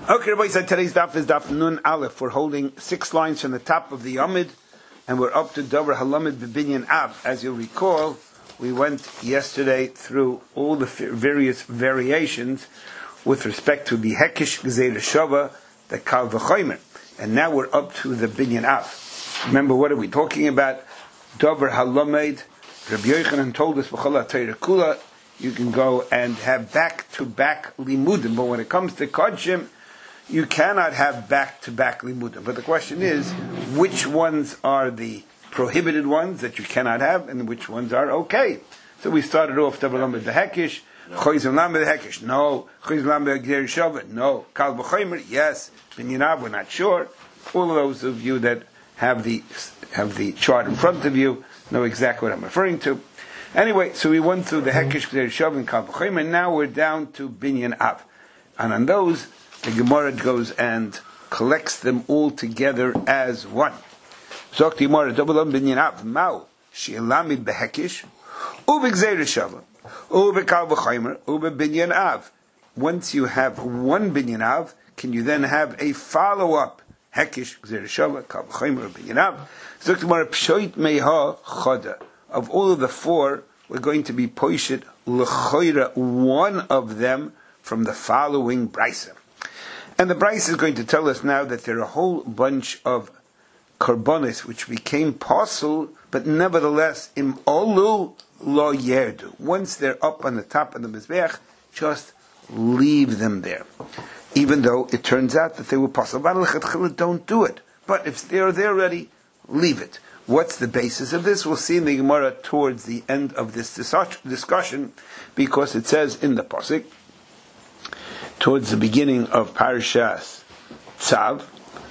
Okay, everybody said today's daf is daf Nun Aleph. We're holding 6 lines from the top of the Yomid, and we're up to Dover Halamid B'Binyan Av. As you'll recall, we went yesterday through all the various variations with respect to the Hekish Gzeir Shava, the Kal V'Chomer. And now we're up to the Binyan Av. Remember, what are we talking about? Dover Halamid. Rabbi Yochanan told us, B'Chol HaTorah Kula, you can go and have back-to-back limudim. But when it comes to Kodshim, you cannot have back-to-back limudim. But the question is, which ones are the prohibited ones that you cannot have, and which ones are okay? So we started off Tavalam with the Hekish, Choyzim Lam with the Hekish, no. Choyzim Lam with the Gzeir Shava, no. Kal V'Chomer, yes. Binyan Av, we're not sure. All of those of you that have the chart in front of you know exactly what I'm referring to. Anyway, so we went through the Hekish, Gzeir Shava, and Kal V'Chomer, and now we're down to Binyan Av. And on those, the Gemara goes and collects them all together as one. Zok the Gemara, Dovelam Binyan Av, Mao, She'elamid Behekish, Ube Gzeir Shava, Ube Kal V'Chomer, Ube Binyan Av. Once you have one Binyan Av, can you then have a follow-up? Hekish, Gzeir Shava, Kal V'Chomer, Binyan Av. Zok the Gemara, Pshoit Meha Choda. Of all of the four, we're going to be poishet l'choira, one of them from the following brisa. And the brisa is going to tell us now that there are a whole bunch of korbanos which became possible, but nevertheless, im olu lo yerdu. Once they're up on the top of the mizbeach, just leave them there. Even though it turns out that they were possible. Don't do it. But if they're there already, leave it. What's the basis of this? We'll see in the Gemara towards the end of this discussion, because it says in the pasuk, towards the beginning of Parashas Tzav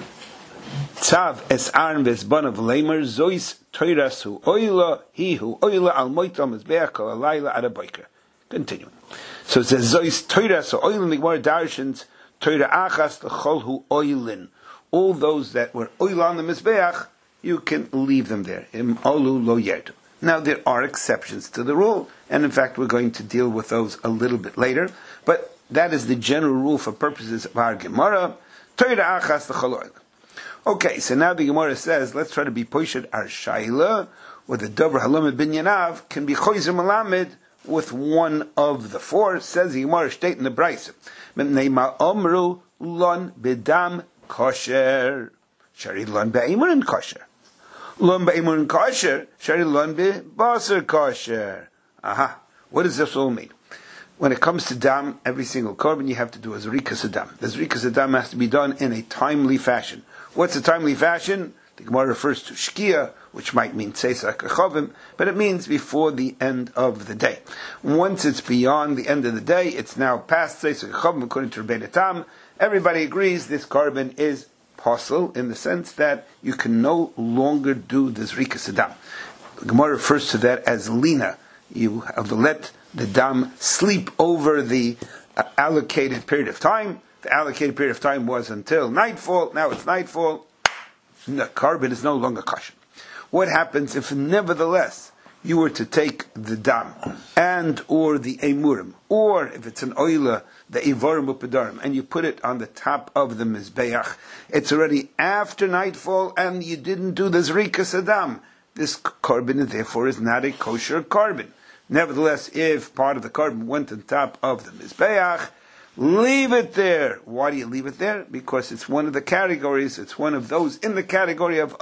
es arn v'esbanav leimer zois toirasu oila hihu oila al moitam mizbeach kol alayla ad haboker. Continuing. So it says zois toirasu oilin. The Gemara darshans toira achas l'chol hu oilin. All those that were oil on the mizbeach, you can leave them there. Im olu lo yerdu. Now there are exceptions to the rule, and in fact we're going to deal with those a little bit later. But that is the general rule for purposes of our Gemara. Toira achas l'chol oil. Okay, so now the Gemara says, let's try to be poished our shaila, or the Dover Halamid Binyan Av can be choyzim alamed with one of the four. Says the Gemara state in the brisa, Neima omru lon bedam kosher, shari lon be'imurin kosher. Lon be'imurin kosher, shari lon be'basar kosher. Aha, what does this all mean? When it comes to dam, every single korban you have to do a zrikas adam. The zrikas adam has to be done in a timely fashion. What's a timely fashion? The Gemara refers to shkia, which might mean tzeisa kachovim, but it means before the end of the day. Once it's beyond the end of the day, it's now past tzeisa kachovim according to Rebbeinu Tam. Everybody agrees this korban is possible in the sense that you can no longer do the zrikas adam. The Gemara refers to that as lina. You have to let the dam sleep over the allocated period of time. The allocated period of time was until nightfall. Now it's nightfall. The korban is no longer kosher. What happens if nevertheless you were to take the dam and or the emurim, or if it's an oila, the ivarim upedarim, and you put it on the top of the mizbeach? It's already after nightfall and you didn't do the zrikas adam. This korban therefore is not a kosher korban. Nevertheless, if part of the korban went on top of the mizbeach, leave it there. Why do you leave it there? Because it's one of the categories, it's one of those in the category of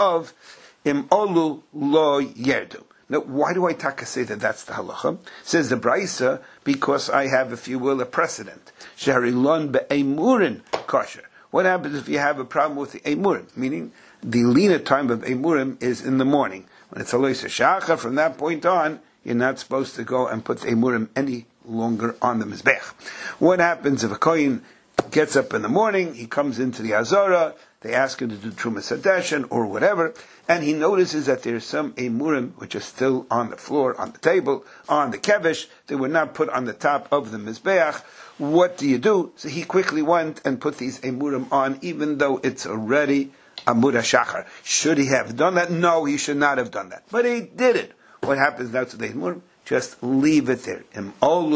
im olu lo yerdu. Now, why do I taka say that that's the halacha? Says the brisa, because I have, if you will, a precedent. Shari lon be'emurin kosher. What happens if you have a problem with the emurim? Meaning, the lina time of emurim is in the morning. When it's alois shachar, from that point on, you're not supposed to go and put the emurim any longer on the mizbech. What happens if a kohen gets up in the morning, he comes into the Azara, they ask him to do Trumas Hadeshen or whatever, and he notices that there's some emurim which are still on the floor, on the table, on the kevish, they were not put on the top of the mizbeach. What do you do? So he quickly went and put these emurim on, even though it's already Amud HaShachar. Should he have done that? No, he should not have done that. But he did it. What happens now to the emurim? Just leave it there. Im olu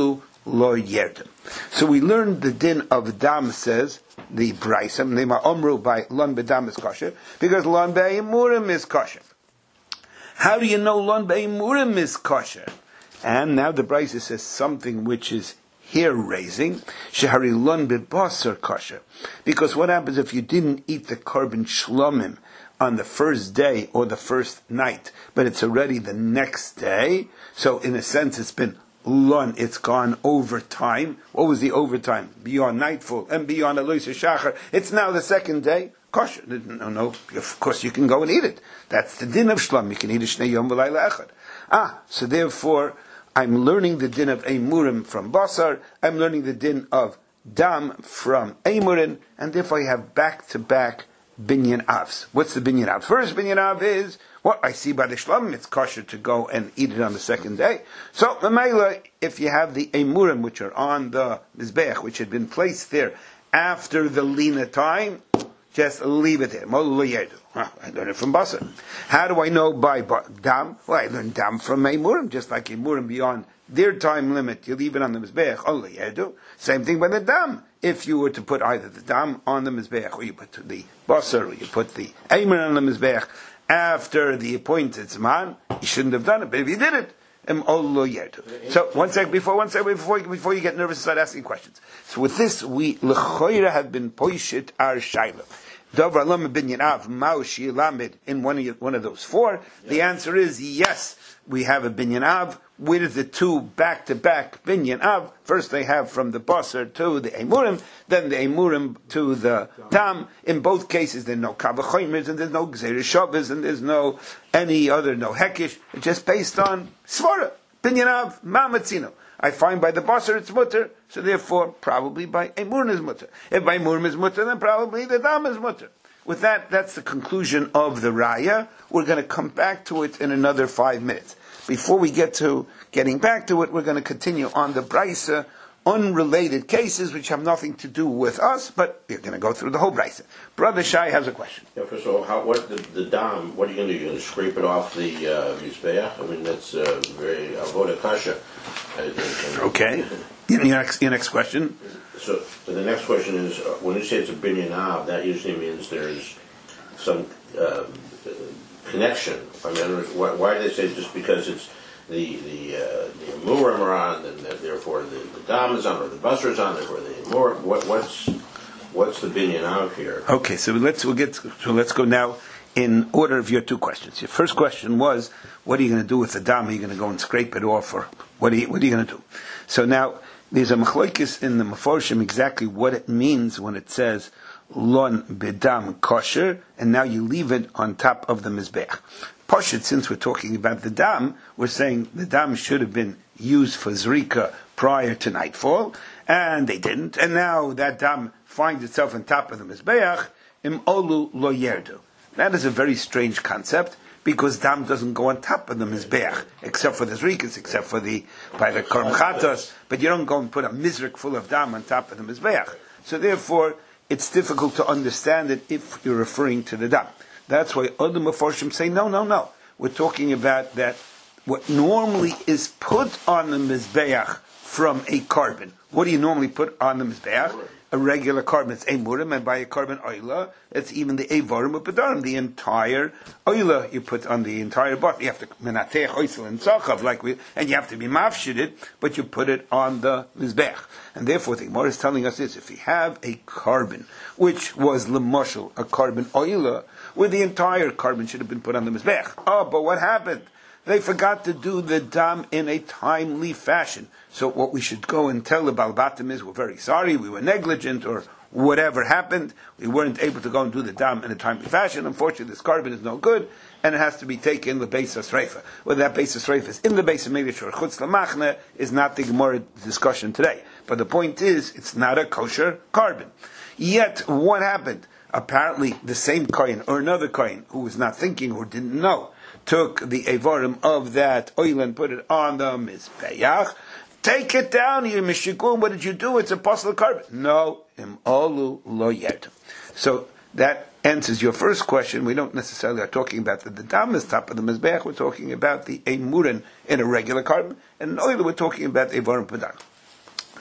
lo yerdim. So we learned the din of dam, says the Brisa, Nema Omru by Lon Bedam is kosher, because Lon Be'imurim is kosher. How do you know Lon Be'imurim is kosher? And now the Brisa says something which is hair raising, Shehari Lon Bebasar kosher. Because what happens if you didn't eat the korban shlomim on the first day or the first night, but it's already the next day? So in a sense it's been Lon, it's gone over time. What was the overtime? Beyond nightfall and beyond Eloisa Shachar. It's now the second day. Kosher. No, of course you can go and eat it. That's the din of Shlom. You can eat it Shnei Yom V'Layla Echad. So therefore, I'm learning the din of Eimurim from Basar. I'm learning the din of Dam from Eimurin. And therefore I have back-to-back Binyan Avs. What's the Binyan Av? First Binyan Av is, what I see by the Shlom, it's kosher to go and eat it on the second day. So, Mamela, if you have the Eimurim, which are on the Mizbeach, which had been placed there after the Lina time, just leave it there. I learned it from Basar. How do I know by Dam? Well, I learned Dam from Eimurim, just like Eimurim beyond their time limit, you leave it on the Mizbeach. Same thing by the Dam. If you were to put either the Dam on the Mizbeach, or you put the Basar, or you put the Eimer on the Mizbeach, after the appointed Zman, you shouldn't have done it. But if you did it, so one second before you get nervous and start asking questions. So with this, we l'choira have been poishit our shayla. Dover Lama Binyan Av Maushi Lamed in one of those four. The answer is yes. We have a Binyan Av with the two back-to-back Binyan Av. First they have from the Basar to the Eimurim, then the Eimurim to the Dam. In both cases there's no Kavachoimers and there's no Gzeir Shabbos and there's no any other, no Hekish. It's just based on Svara. Binyan Av, Mamatzino. I find by the Basar it's mutter, so therefore probably by Eimurim is mutter. If by Eimurim is mutter, then probably the Dam is mutter. With that, that's the conclusion of the Raya. We're going to come back to it in another 5 minutes. Before we get to getting back to it, we're going to continue on the Brisa, unrelated cases which have nothing to do with us, but we're going to go through the whole Brisa. Brother Shai has a question. Yeah, first of all, what the dam? What are you going to do? You're going to scrape it off the Mizbeach? I mean, that's very avoda kasha. Okay. Your next question. So the next question is, when you say it's a binyan av, that usually means there's some connection. I mean, why do they say just because it's the Amurim are on, and therefore the Dam is on, or the Basar is on, therefore the Amurim? What's the binyan av here? Okay, so let's go now in order of your two questions. Your first question was, what are you going to do with the Dam? Are you going to go and scrape it off, or what are you going to do? So now there's a machlokes in the Meforshim exactly what it means when it says Lon bedam kosher, and now you leave it on top of the mizbeach. Pashut, since we're talking about the dam, we're saying the dam should have been used for zrika prior to nightfall, and they didn't, and now that dam finds itself on top of the mizbeach. Im olu lo yerdu. That is a very strange concept, because dam doesn't go on top of the mizbeach, except for the zrikas, except for by the korm chatos, but you don't go and put a mizrik full of dam on top of the mizbeach. So therefore, it's difficult to understand it if you're referring to the dam. That's why other Meforshim say, no. We're talking about that what normally is put on the mizbeach from a carbon. What do you normally put on the mizbeach? A regular carbon, it's Eimurim, and by a carbon oila, it's even the Eivarim Upedarim, the entire oila you put on the entire bot. You have to menatech oisel and tzachov, and you have to be mafshided, but you put it on the mizbech. And therefore, the Gemara is telling us this: if you have a carbon, which was lemushal, a carbon oila, where the entire carbon should have been put on the mizbech. Oh, but what happened? They forgot to do the dam in a timely fashion. So what we should go and tell the Balbatim is, we're very sorry, we were negligent, or whatever happened, we weren't able to go and do the dam in a timely fashion. Unfortunately, this carbon is no good, and it has to be taken the Beis HaSreifa. Whether that Beis HaSreifa is in the Beis HaMikdash or Chutz L'Machne is not the Gemara discussion today. But the point is, it's not a kosher carbon. Yet, what happened? Apparently, the same kohen, or another kohen, who was not thinking or didn't know, took the Eivarim of that oil and put it on the Mizbeach. Take it down here, Mishikun. What did you do? It's a apostle carbon. No, im olu lo yet. So that answers your first question. We don't necessarily are talking about the dam is top of the Mizbeach. We're talking about the Eimurin in a regular carbon. And in oil, we're talking about Eivarim Padan.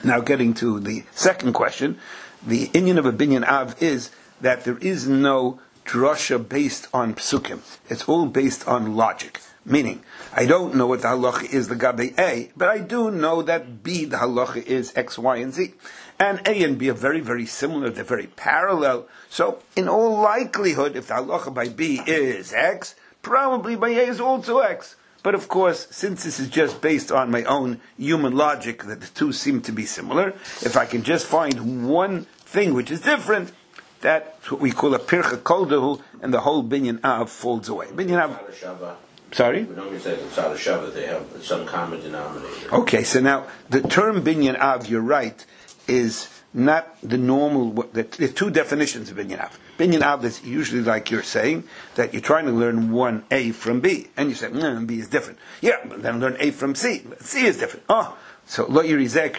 Now getting to the second question, the inyan of a binyan av is that there is no drasha based on psukim. It's all based on logic. Meaning, I don't know what the halacha is the gabe A, but I do know that B, the halacha is X, Y, and Z. And A and B are very, very similar, they're very parallel. So, in all likelihood, if the halacha by B is X, probably by A is also X. But of course, since this is just based on my own human logic, that the two seem to be similar, if I can just find one thing which is different, that's what we call a pircha koldahu, and the whole binyan av falls away. Binyan av. Sorry? We don't say it's out of Shabbat, they have some common denominator. Okay, so now, the term binyan av, you're right, is not the normal, there are two definitions of binyan av. Binyan av is usually like you're saying, that you're trying to learn one A from B, and you say, B is different. Yeah, but then learn A from C. C is different. Oh, so lo yirizek,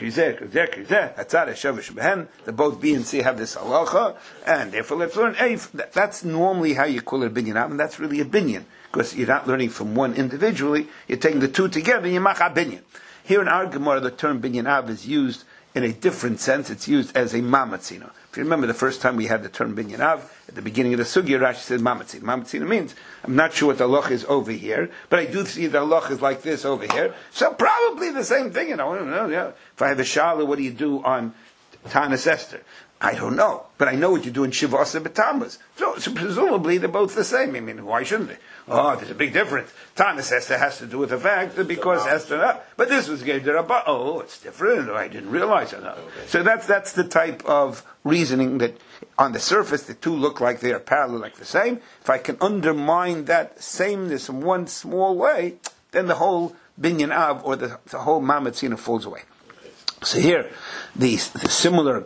that both B and C have this halacha, and therefore let's learn A. That's normally how you call it a binyan av, and that's really a binyan, because you're not learning from one individually, you're taking the two together, and you make a binyan. Here in our Gemara, the term binyan av is used in a different sense. It's used as a mamatzino. If you remember the first time we had the term binyan av, at the beginning of the sugya, Rashi said mamatzino. Mamatzino means, I'm not sure what the halach is over here, but I do see the halach is like this over here, so probably the same thing, yeah. If I have a shala, what do you do on Tanis Esther? I don't know, but I know what you do in Shiva Asar B'Tammuz. So presumably they're both the same. I mean, why shouldn't they? Oh, there's a big difference. Tanis Esther has to do with the fact that because Esther, but this was gave the Rabbah. Oh, it's different. I didn't realize it. Okay. So that's the type of reasoning that, on the surface, the two look like they are parallel, like the same. If I can undermine that sameness in one small way, then the whole binyan av or the whole mamatzina falls away. So here, the similar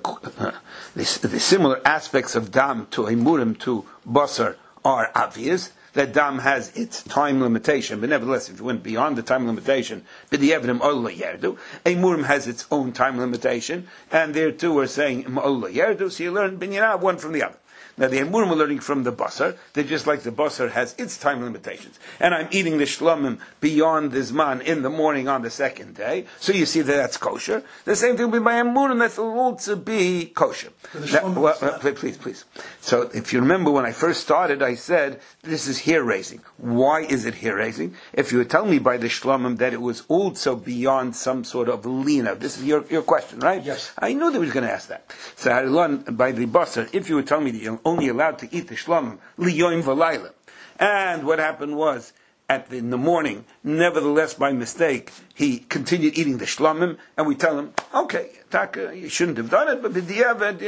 aspects of dam to emurim to basar are obvious. That dam has its time limitation, but nevertheless, if you went beyond the time limitation, b'di'evnim ola yerdu, emurim has its own time limitation, and there too we're saying ola yerdu. So you learn binyan one from the other. Now the emurim are learning from the basar. They're just like the basar has its time limitations. And I'm eating the shlomim beyond the zman in the morning on the second day. So you see that that's kosher. The same thing with my emurim, that will also be kosher. Please. So if you remember when I first started, I said, this is hair raising. Why is it hair raising? If you would tell me by the shlomim that it was also beyond some sort of lina. This is your question, right? Yes. I knew they was going to ask that. So I learned by the basar, if you would tell me that you're only allowed to eat the shlomim liyoim v'layla. And what happened was, in the morning, nevertheless by mistake, he continued eating the shlomim, and we tell him, okay, Taka, you shouldn't have done it, but b'diavad,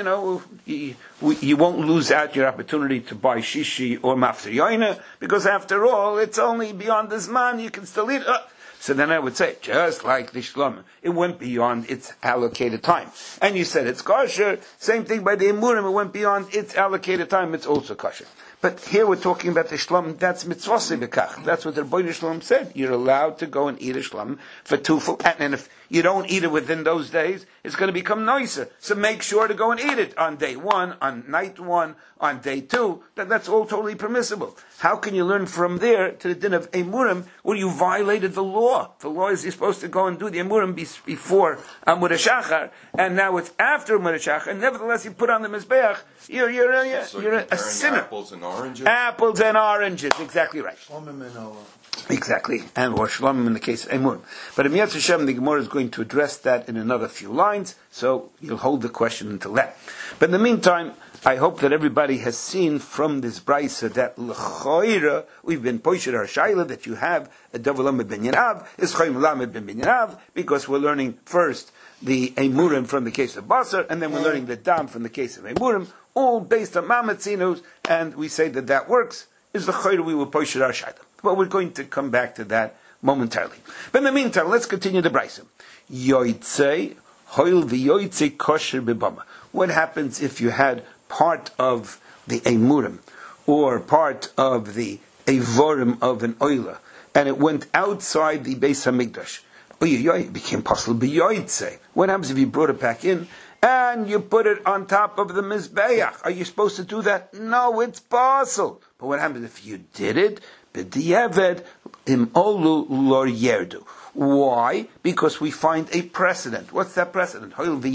you won't lose out your opportunity to buy shishi or mafter yoina, because after all, it's only beyond this man, you can still eat. So then I would say, just like the shlomim, it went beyond its allocated time. And you said it's kosher, same thing by the emurim, it went beyond its allocated time, it's also kosher. But here we're talking about the shlom, that's mitzvosei bekach. That's what the Rebbeinu Shalom said. You're allowed to go and eat a shlom for tufel, and if you don't eat it within those days, it's going to become nicer. So make sure to go and eat it on day one, on night one, on day two. That's all totally permissible. How can you learn from there to the din of emurim where you violated the law? The law is you're supposed to go and do the emurim before Amud HaShachar, and now it's after Amud HaShachar, and nevertheless you put on the mizbeach. You're a sinner. Apples and oranges. Apples and oranges, exactly right. Shlomim and Exactly, and or shlomim in the case of emurim. But in Yetz Hashem, the Gemara is going to address that in another few lines, so you'll hold the question until then. But in the meantime, I hope that everybody has seen from this brisa that l'choira we've been poished our shaila that you have a double lamed ben yanav is chayim lamed ben yanav, because we're learning first the emurim from the case of basar, and then we're learning the dam from the case of emurim, all based on mamatzinus, and we say that works. Is the chayra we will poished our shaila. But we're going to come back to that momentarily. But in the meantime, let's continue the brisa. Yoitze hoil v'yoitze kosher b'bama. What happens if you had part of the emurim or part of the evorim of an oila, and it went outside the Beis Hamikdash? It became possible b'yoitze. What happens if you brought it back in and you put it on top of the mizbeach? Are you supposed to do that? No, it's possible. But what happens if you did it? B'diavad, im olu lor yerdu. Why? Because we find a precedent. What's that precedent?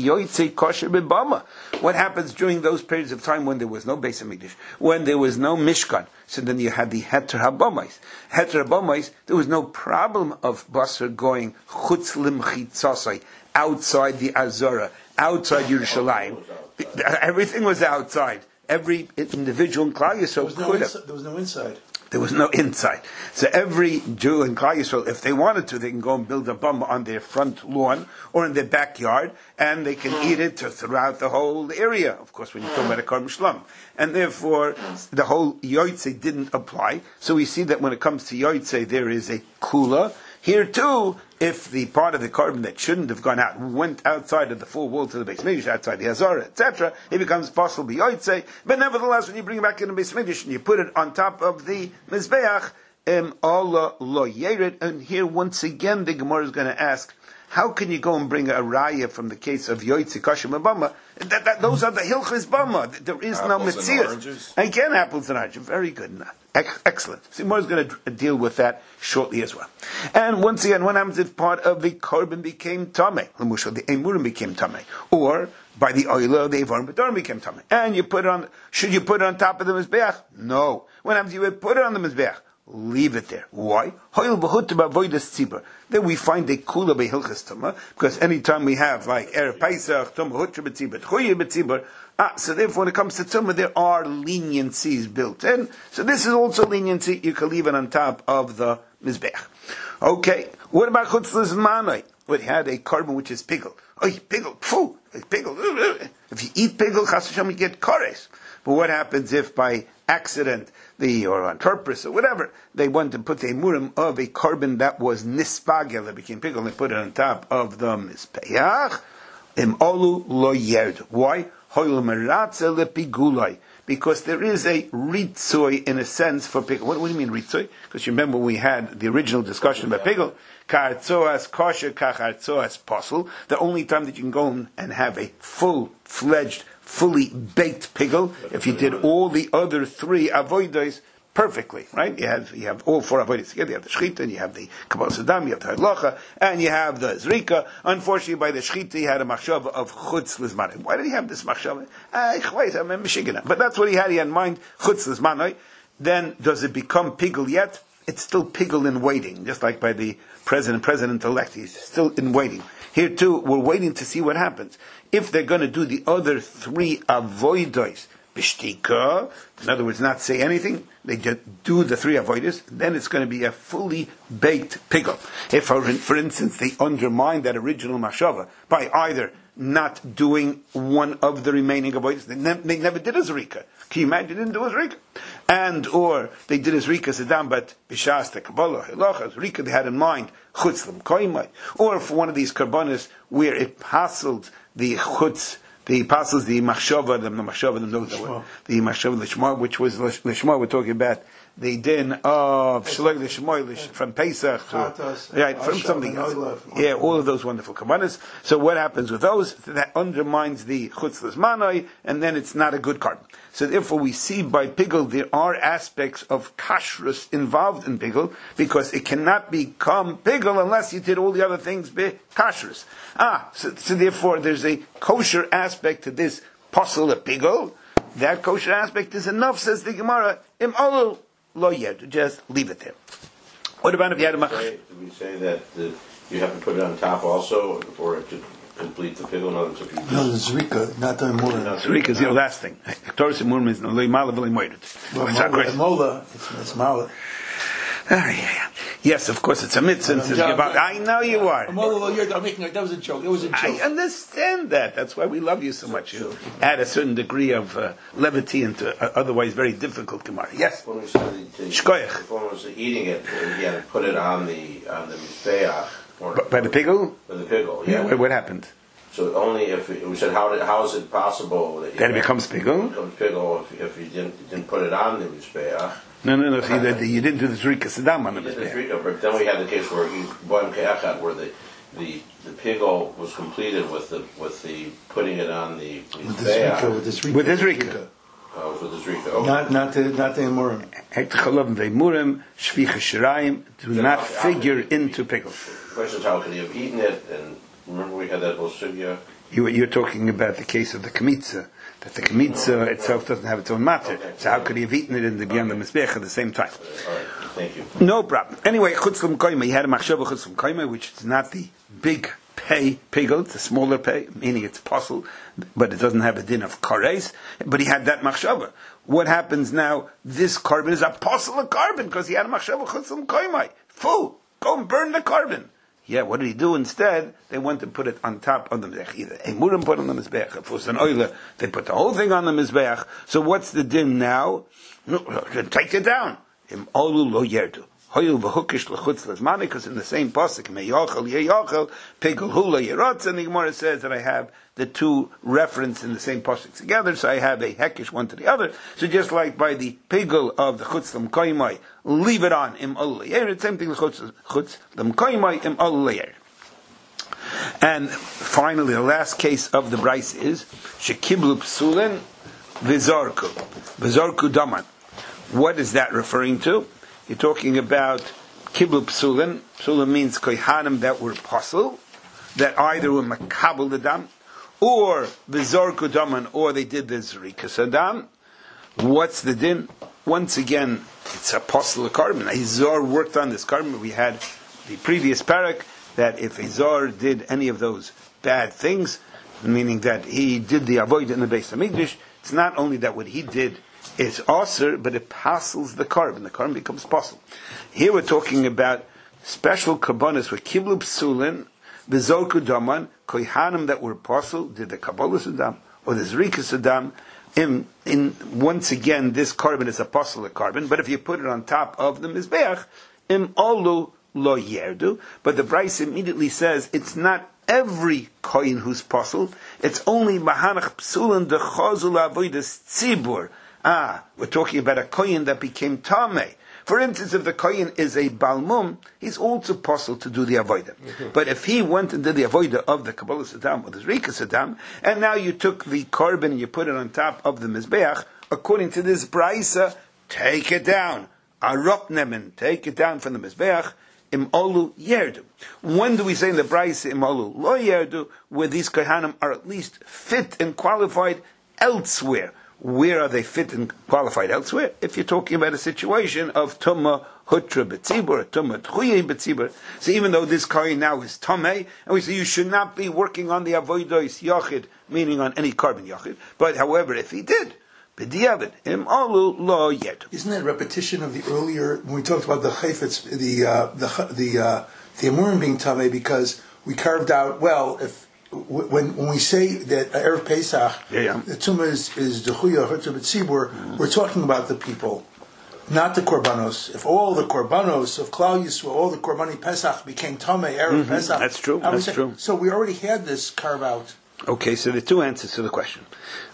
What happens during those periods of time when there was no Beis Hamikdash, when there was no Mishkan? So then you had the Heter HaBamais. Heter HaBamais, there was no problem of Basar going chutz limchitzasai, outside the Azara, outside Yerushalayim. Everything was outside. Every individual in Klal Yisrael could have. There was no inside. There was no inside. So every Jew in Klal Yisrael, if they wanted to, they can go and build a bama on their front lawn or in their backyard, and they can eat it throughout the whole area. Of course, when you talk about a Karm Shlam. And therefore, the whole Yotzei didn't apply. So we see that when it comes to Yotzei, there is a Kula. Here too, if the part of the carbon that shouldn't have gone out went outside of the full wall to the Beis Mikdash, outside the Hazara, etc., it becomes possible b'yotzei. But nevertheless, when you bring it back in the Beis Mikdash and you put it on top of the Mizbeach, Allah lo yered. And here once again the Gemara is going to ask, how can you go and bring a raya from the case of Yotzei Kashim Bama? Those are the Hilchis Bama. There is no Metzias. Again, apples and oranges. Very good. Excellent. Simor is going to deal with that shortly as well. And once again, what happens if part of the carbon became tamei? The emurim became tamei, or by the oila, the evarim b'darim became tamei. And you put it on. Should you put it on top of the mizbeach? No. What happens if you would put it on the mizbeach? Leave it there. Why? Then we find a kula behilchas tuma, because anytime we have like erev Pesach, tuma hutra b'tzibur, chuye b'tzibur. So therefore, when it comes to tumah, there are leniencies built in. So this is also leniency. You can leave it on top of the mizbeach. Okay. What about chutz l'zmanai? We had a carbon which is pigel. Oh, pigel. Phew. Pigel. If you eat pigel, chas v'shem, you get kores. But what happens if by accident, or on purpose, or whatever, they want to put a murim of a carbon that was nispagel, that became pigel, and they put it on top of the mizbeach? Im olu lo yerd. Why? Because there is a ritzoy in a sense for pigel. What do you mean ritzoy? Because you remember we had the original discussion about pigel. Ka'artzoas kosher, ka'artzoas posel. The only time that you can go and have a full-fledged, fully baked pigel, if you did all the other three avoidos perfectly, right? You have all four avoidos together. You have the shchita, and you have the kabbalah sadam, you have the halacha, and you have the zrika. Unfortunately, by the shchita, he had a machshava of chutz lizmanai. Why did he have this machshava? But that's what he had in mind, chutz lizmanai. Then, does it become pigel yet? It's still pigel in waiting, just like by the president-elect. He's still in waiting. Here too, we're waiting to see what happens. If they're going to do the other three avoidos, bishtika, in other words, not say anything, they just do the three avoidos, then it's going to be a fully baked pigel. If, for instance, they undermine that original mashava by either not doing one of the remaining avoidos, they never did a zrika. Can you imagine? They didn't do a zrika. And, or they did a zrika sedam, but bishas the kabbalah, halacha, zrika they had in mind, chutz l'mkoimai. Or for one of these karbanis where it passled the chutz, the apostles, the machshava, the lishma, which was lishma. We're talking about the din of shloig lishma from Pesach, right, from something else. Yeah, all of those wonderful kabbanas. So what happens with those? That undermines the chutz l'zmanai, and then it's not a good carbon. So therefore, we see by pigel there are aspects of kashrus involved in pigel, because it cannot become pigel unless you did all the other things be kashrus. So therefore, there's a kosher aspect to this posel of pigel. That kosher aspect is enough, says the Gemara. Im olu lo yed. Just leave it there. What about if you had a mach? Do we say that you have to put it on top also for it to complete the pigel? No, the zrika, not the emurim. Zrika is the last thing. Torah emurim is no leimala v'leimoyed. Mola, it's mala. Yes, of course, it's a mitzvah. I know you are. I'm making that was a joke. It was a joke. I understand that. That's why we love you so much. You add a certain degree of levity into otherwise very difficult Gemara. Yes. When we said if one was eating it, he had to put it on the mizbeach. By the pigel? By the pigel. Yeah. What happened? So only if we said how is it possible that it becomes pigel? It becomes pigel if you didn't put it on the mizbeach. No. You didn't do the zrika sedam on the mizbeach. But then we had the case where where the pigel was completed with the putting it on the mizbeach. With the zrika. With the zrika, Not the Amurim. Hektachalavim ve'murim, shvicha shirayim, do not figure into pickle. The question is, how could he have eaten it? And remember we had that whole sugya? You're talking about the case of the kmitza, that the kmitza itself doesn't have its own matter. Okay. So how could he have eaten it in the beyond the mizbech at the same time? All right, thank you. No problem. Anyway, chutz l'mkoyma, he had a machshava chutz l'mkoyma, which is not the big pay pigel, it's a smaller pay, meaning it's possible, but it doesn't have a din of kares. But he had that machshava. What happens now? This carbon is a possible carbon because he had a machshava chutz l'mkoyma. Full. Go and burn the carbon. Yeah, what did he do instead? They went to put it on top of the mizbech. Either emurim put on the mizbech. If it was an oiler, they put the whole thing on the mizbech. So what's the din now? No, take it down. Im olu lo yerdu. Hoyul v'hukish l'chutz l'zmani, because in the same pasuk, me yochel yeyochel, pigel hula yerotz, and the Gemara says that I have the two reference in the same pasuk together, so I have a hekish one to the other. So just like by the pigel of the chutz l'mkoymai, leave it on im olu yeyer, same thing the chutz l'mkoymai im olu yeyer. And finally, the last case of the Bryce is shekiblu psulin v'zorku daman. What is that referring to? You're talking about kiblu psulin. Psulin means kohanim that were pasul, that either were makabel the dam, or v'zorku daman, or they did the zrikas adam. What's the din? Once again, it's a pasul carbon. Azor worked on this carbon. We had the previous parak that if Azor did any of those bad things, meaning that he did the avoid in the Beis Hamikdash, it's not only that what he did is aser, but it passes the carbon. The carbon becomes pasul. Here we're talking about special karbonis with kiblu psulin, v'zorku daman, kohanim that were pasul, did the kabbalas adam, or the zrikas adam. In once again, this carbon is a pasul carbon, but if you put it on top of the mizbeach, im olu lo yerdu, but the Bryce immediately says it's not every kohen who's pasul, it's only mahanach psulin de chazul avodas tzibur. We're talking about a kohen that became tameh. For instance, if the kohen is a balmum, he's also possible to do the avodah. Mm-hmm. But if he went and did the avodah of the Kabbalah Saddam or the Zrika Saddam, and now you took the carbon and you put it on top of the Mizbeach, according to this Braisa, take it down. Arop nemen, take it down from the Mizbeach, im olu yerdu. When do we say in the Braisa, im olu lo yerdu, where these kohanim are at least fit and qualified elsewhere? Where are they fit and qualified elsewhere? If you're talking about a situation of Tumma Hutra Betzibur, Tumma Tchuye Betzibur. So even though this kohen now is Tameh, and we say you should not be working on the Avodos Yachid, meaning on any carbon Yachid, but however, if he did, B'diavad, Im Alu Lo Yed. Isn't that a repetition of the earlier, when we talked about the Chayfetz, the Amurim being Tameh, because we carved out, well, if when we say that Erev Pesach, the Tumah is Dechuya Hurta B'tzibur, we're talking about the people, not the Korbanos. If all the Korbanos of Klal Yisrael, all the Korbani Pesach became Tameh Erev Pesach. That's true. That's true. So we already had this carve out. Okay, so the two answers to the question.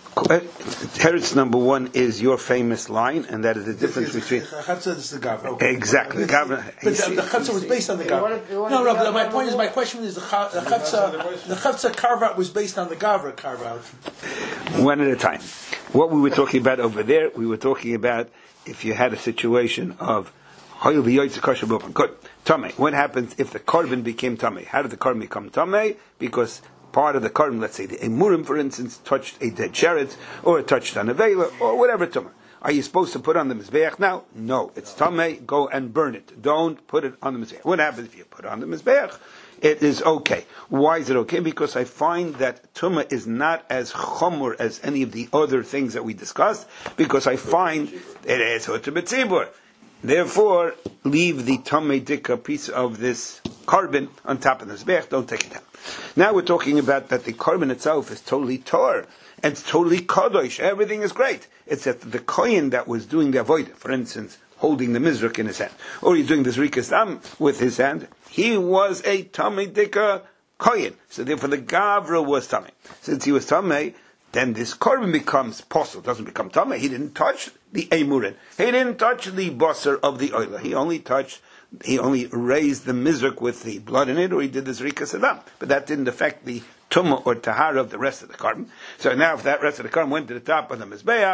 Teretz number one is your famous line, and that is the difference between. Chatzah is the Gavra. Okay. Exactly, the Gavra. But the Chatzah was based on the Gavra. No, but my point is, my question is the Chatzah carve out was based on the Gavra carve out. One at a time. What we were talking about over there, we were talking about if you had a situation of Good. Tameh. What happens if the carbon became Tameh? How did the carbon become Tameh? Because part of the carbon, let's say the emurim, for instance, touched a dead sheretz, or it touched on a vela, or whatever tumah. Are you supposed to put on the mizbeach now? No, it's tameh. Go and burn it. Don't put it on the mizbeach. What happens if you put it on the mizbeach? It is okay. Why is it okay? Because I find that tumah is not as chomur as any of the other things that we discussed. Because I find it is hutra b'tzibur. Therefore, leave the tameh dika piece of this carbon on top of the mizbeach. Don't take it out. Now we're talking about that the carbon itself is totally tor, and it's totally kadosh. Everything is great. It's that the kohen that was doing the avodah, for instance, holding the mizrach in his hand, or he's doing the zrikas dam with his hand, he was a tamei dika kohen. So therefore the gavra was tamei. Since he was tamei, then this carbon becomes possible. Doesn't become tamei. He didn't touch the emurin. He didn't touch the basar of the oila. He only raised the mizrach with the blood in it, or he did the zrikas adam. But that didn't affect the tumah or tahara of the rest of the carbon. So now if that rest of the carbon went to the top of the mizbeach,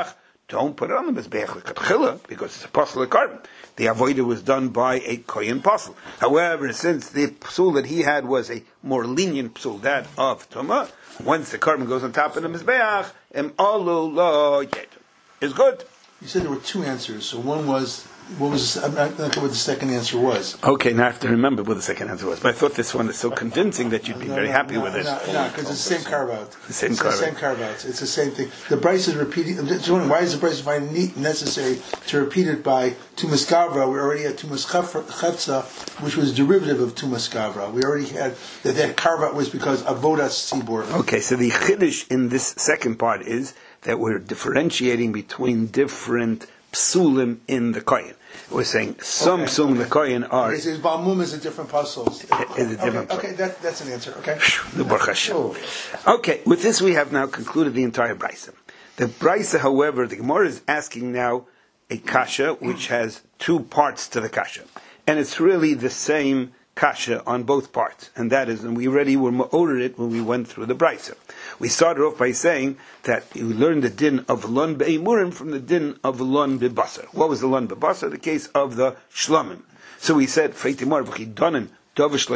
don't put it on the Mizbeach L'Katchila, because it's a Pasal carbon. The Avodah was done by a Kohen Pasal. However, since the Psul that he had was a more lenient Psul, that of Tumah, once the carbon goes on top of the Mizbeach, Alu Lo Yed. Is good. You said there were two answers. So one was, I'm not sure what the second answer was. Okay, now I have to remember what the second answer was. But I thought this one is so convincing that you'd be very happy with it. No, because it's the same carve-out. The same carve-out. It's the same thing. The Bryce is repeating. I'm just wondering, why is the Bryce finding it necessary to repeat it by Tumas Gavra? We already had Tumas Chavtza, which was derivative of Tumas Gavra. We already had that carve-out was because Avodas Tzibor. Okay, so the Chiddush in this second part is that we're differentiating between different psulim in the Kohen. We're saying some psulim in the Kohen are... Okay, so Balmum is a different puzzle. Okay, that's an answer, okay? Okay, with this we have now concluded the entire Brisa. The Brisa, however, the Gemara is asking now a kasha, which has two parts to the kasha. And it's really the same kasha on both parts. And that is, and we already were ma'orer it when we went through the Brisa. We started off by saying that you learned the din of lon be'imurim from the din of lon be'basar. What was the lon be'basar? The case of the shlomim. So we said, Feitimar v'chidonin This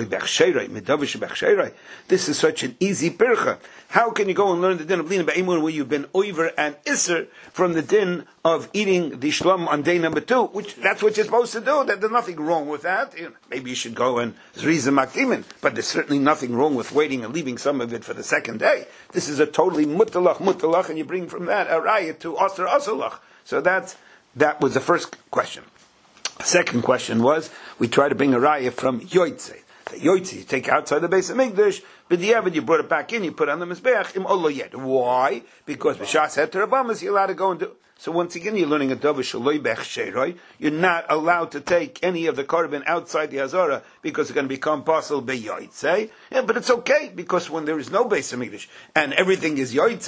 is such an easy pircha. How can you go and learn the din of lina be'emur where you've been over and iser from the din of eating the shlom on day number 2? Which that's what you're supposed to do. There's nothing wrong with that. Maybe you should go and zriza makdimin, but there's certainly nothing wrong with waiting and leaving some of it for the second day. This is a totally mutalach, and you bring from that a raya to aser asalach. So that was the first question. Second question was, we try to bring a raya from Yoitze. The Yoitze you take outside the base of Mikdash, but the Evid you brought it back in, you put it on the Mizbeach, im Olo Yed. Why? Because B'shas Het Rabamas, you're allowed to go and do. So once again, you're learning a Dovah Shaloi Bech Sheiroi. You're not allowed to take any of the korban outside the Hazara, because it's going to become possible by Yoitze. Yeah, but it's okay, because when there is no base of Mikdash, and everything is Yoitze,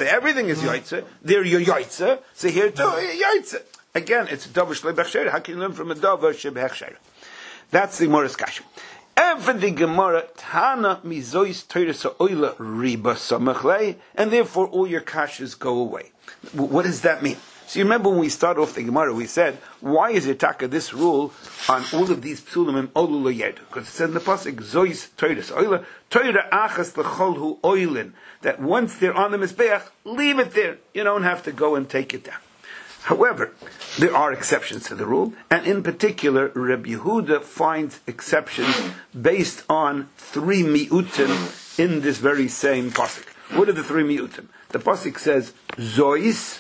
there you're Yoitze, so here too, Yoitze. Again, it's a Dovah Shaloi Bech Sheiroi. How can you learn from a Dovah Shebech Sheiroi? That's the Gemara's kasha. Every the Gemara Tana mizois Torah oila riba samachlei, and therefore all your kashas go away. What does that mean? So you remember when we started off the Gemara, we said, why is it taka this rule on all of these psulim and olu lo yed? Because it said in the pasuk zois Torah oila Torah achas lechol hu oilin, that once they're on the mizbeach, leave it there. You don't have to go and take it down. However, there are exceptions to the rule, and in particular, Reb Yehuda finds exceptions based on 3 mi'utim in this very same pasuk. What are the 3 mi'utim? The pasuk says, Zois,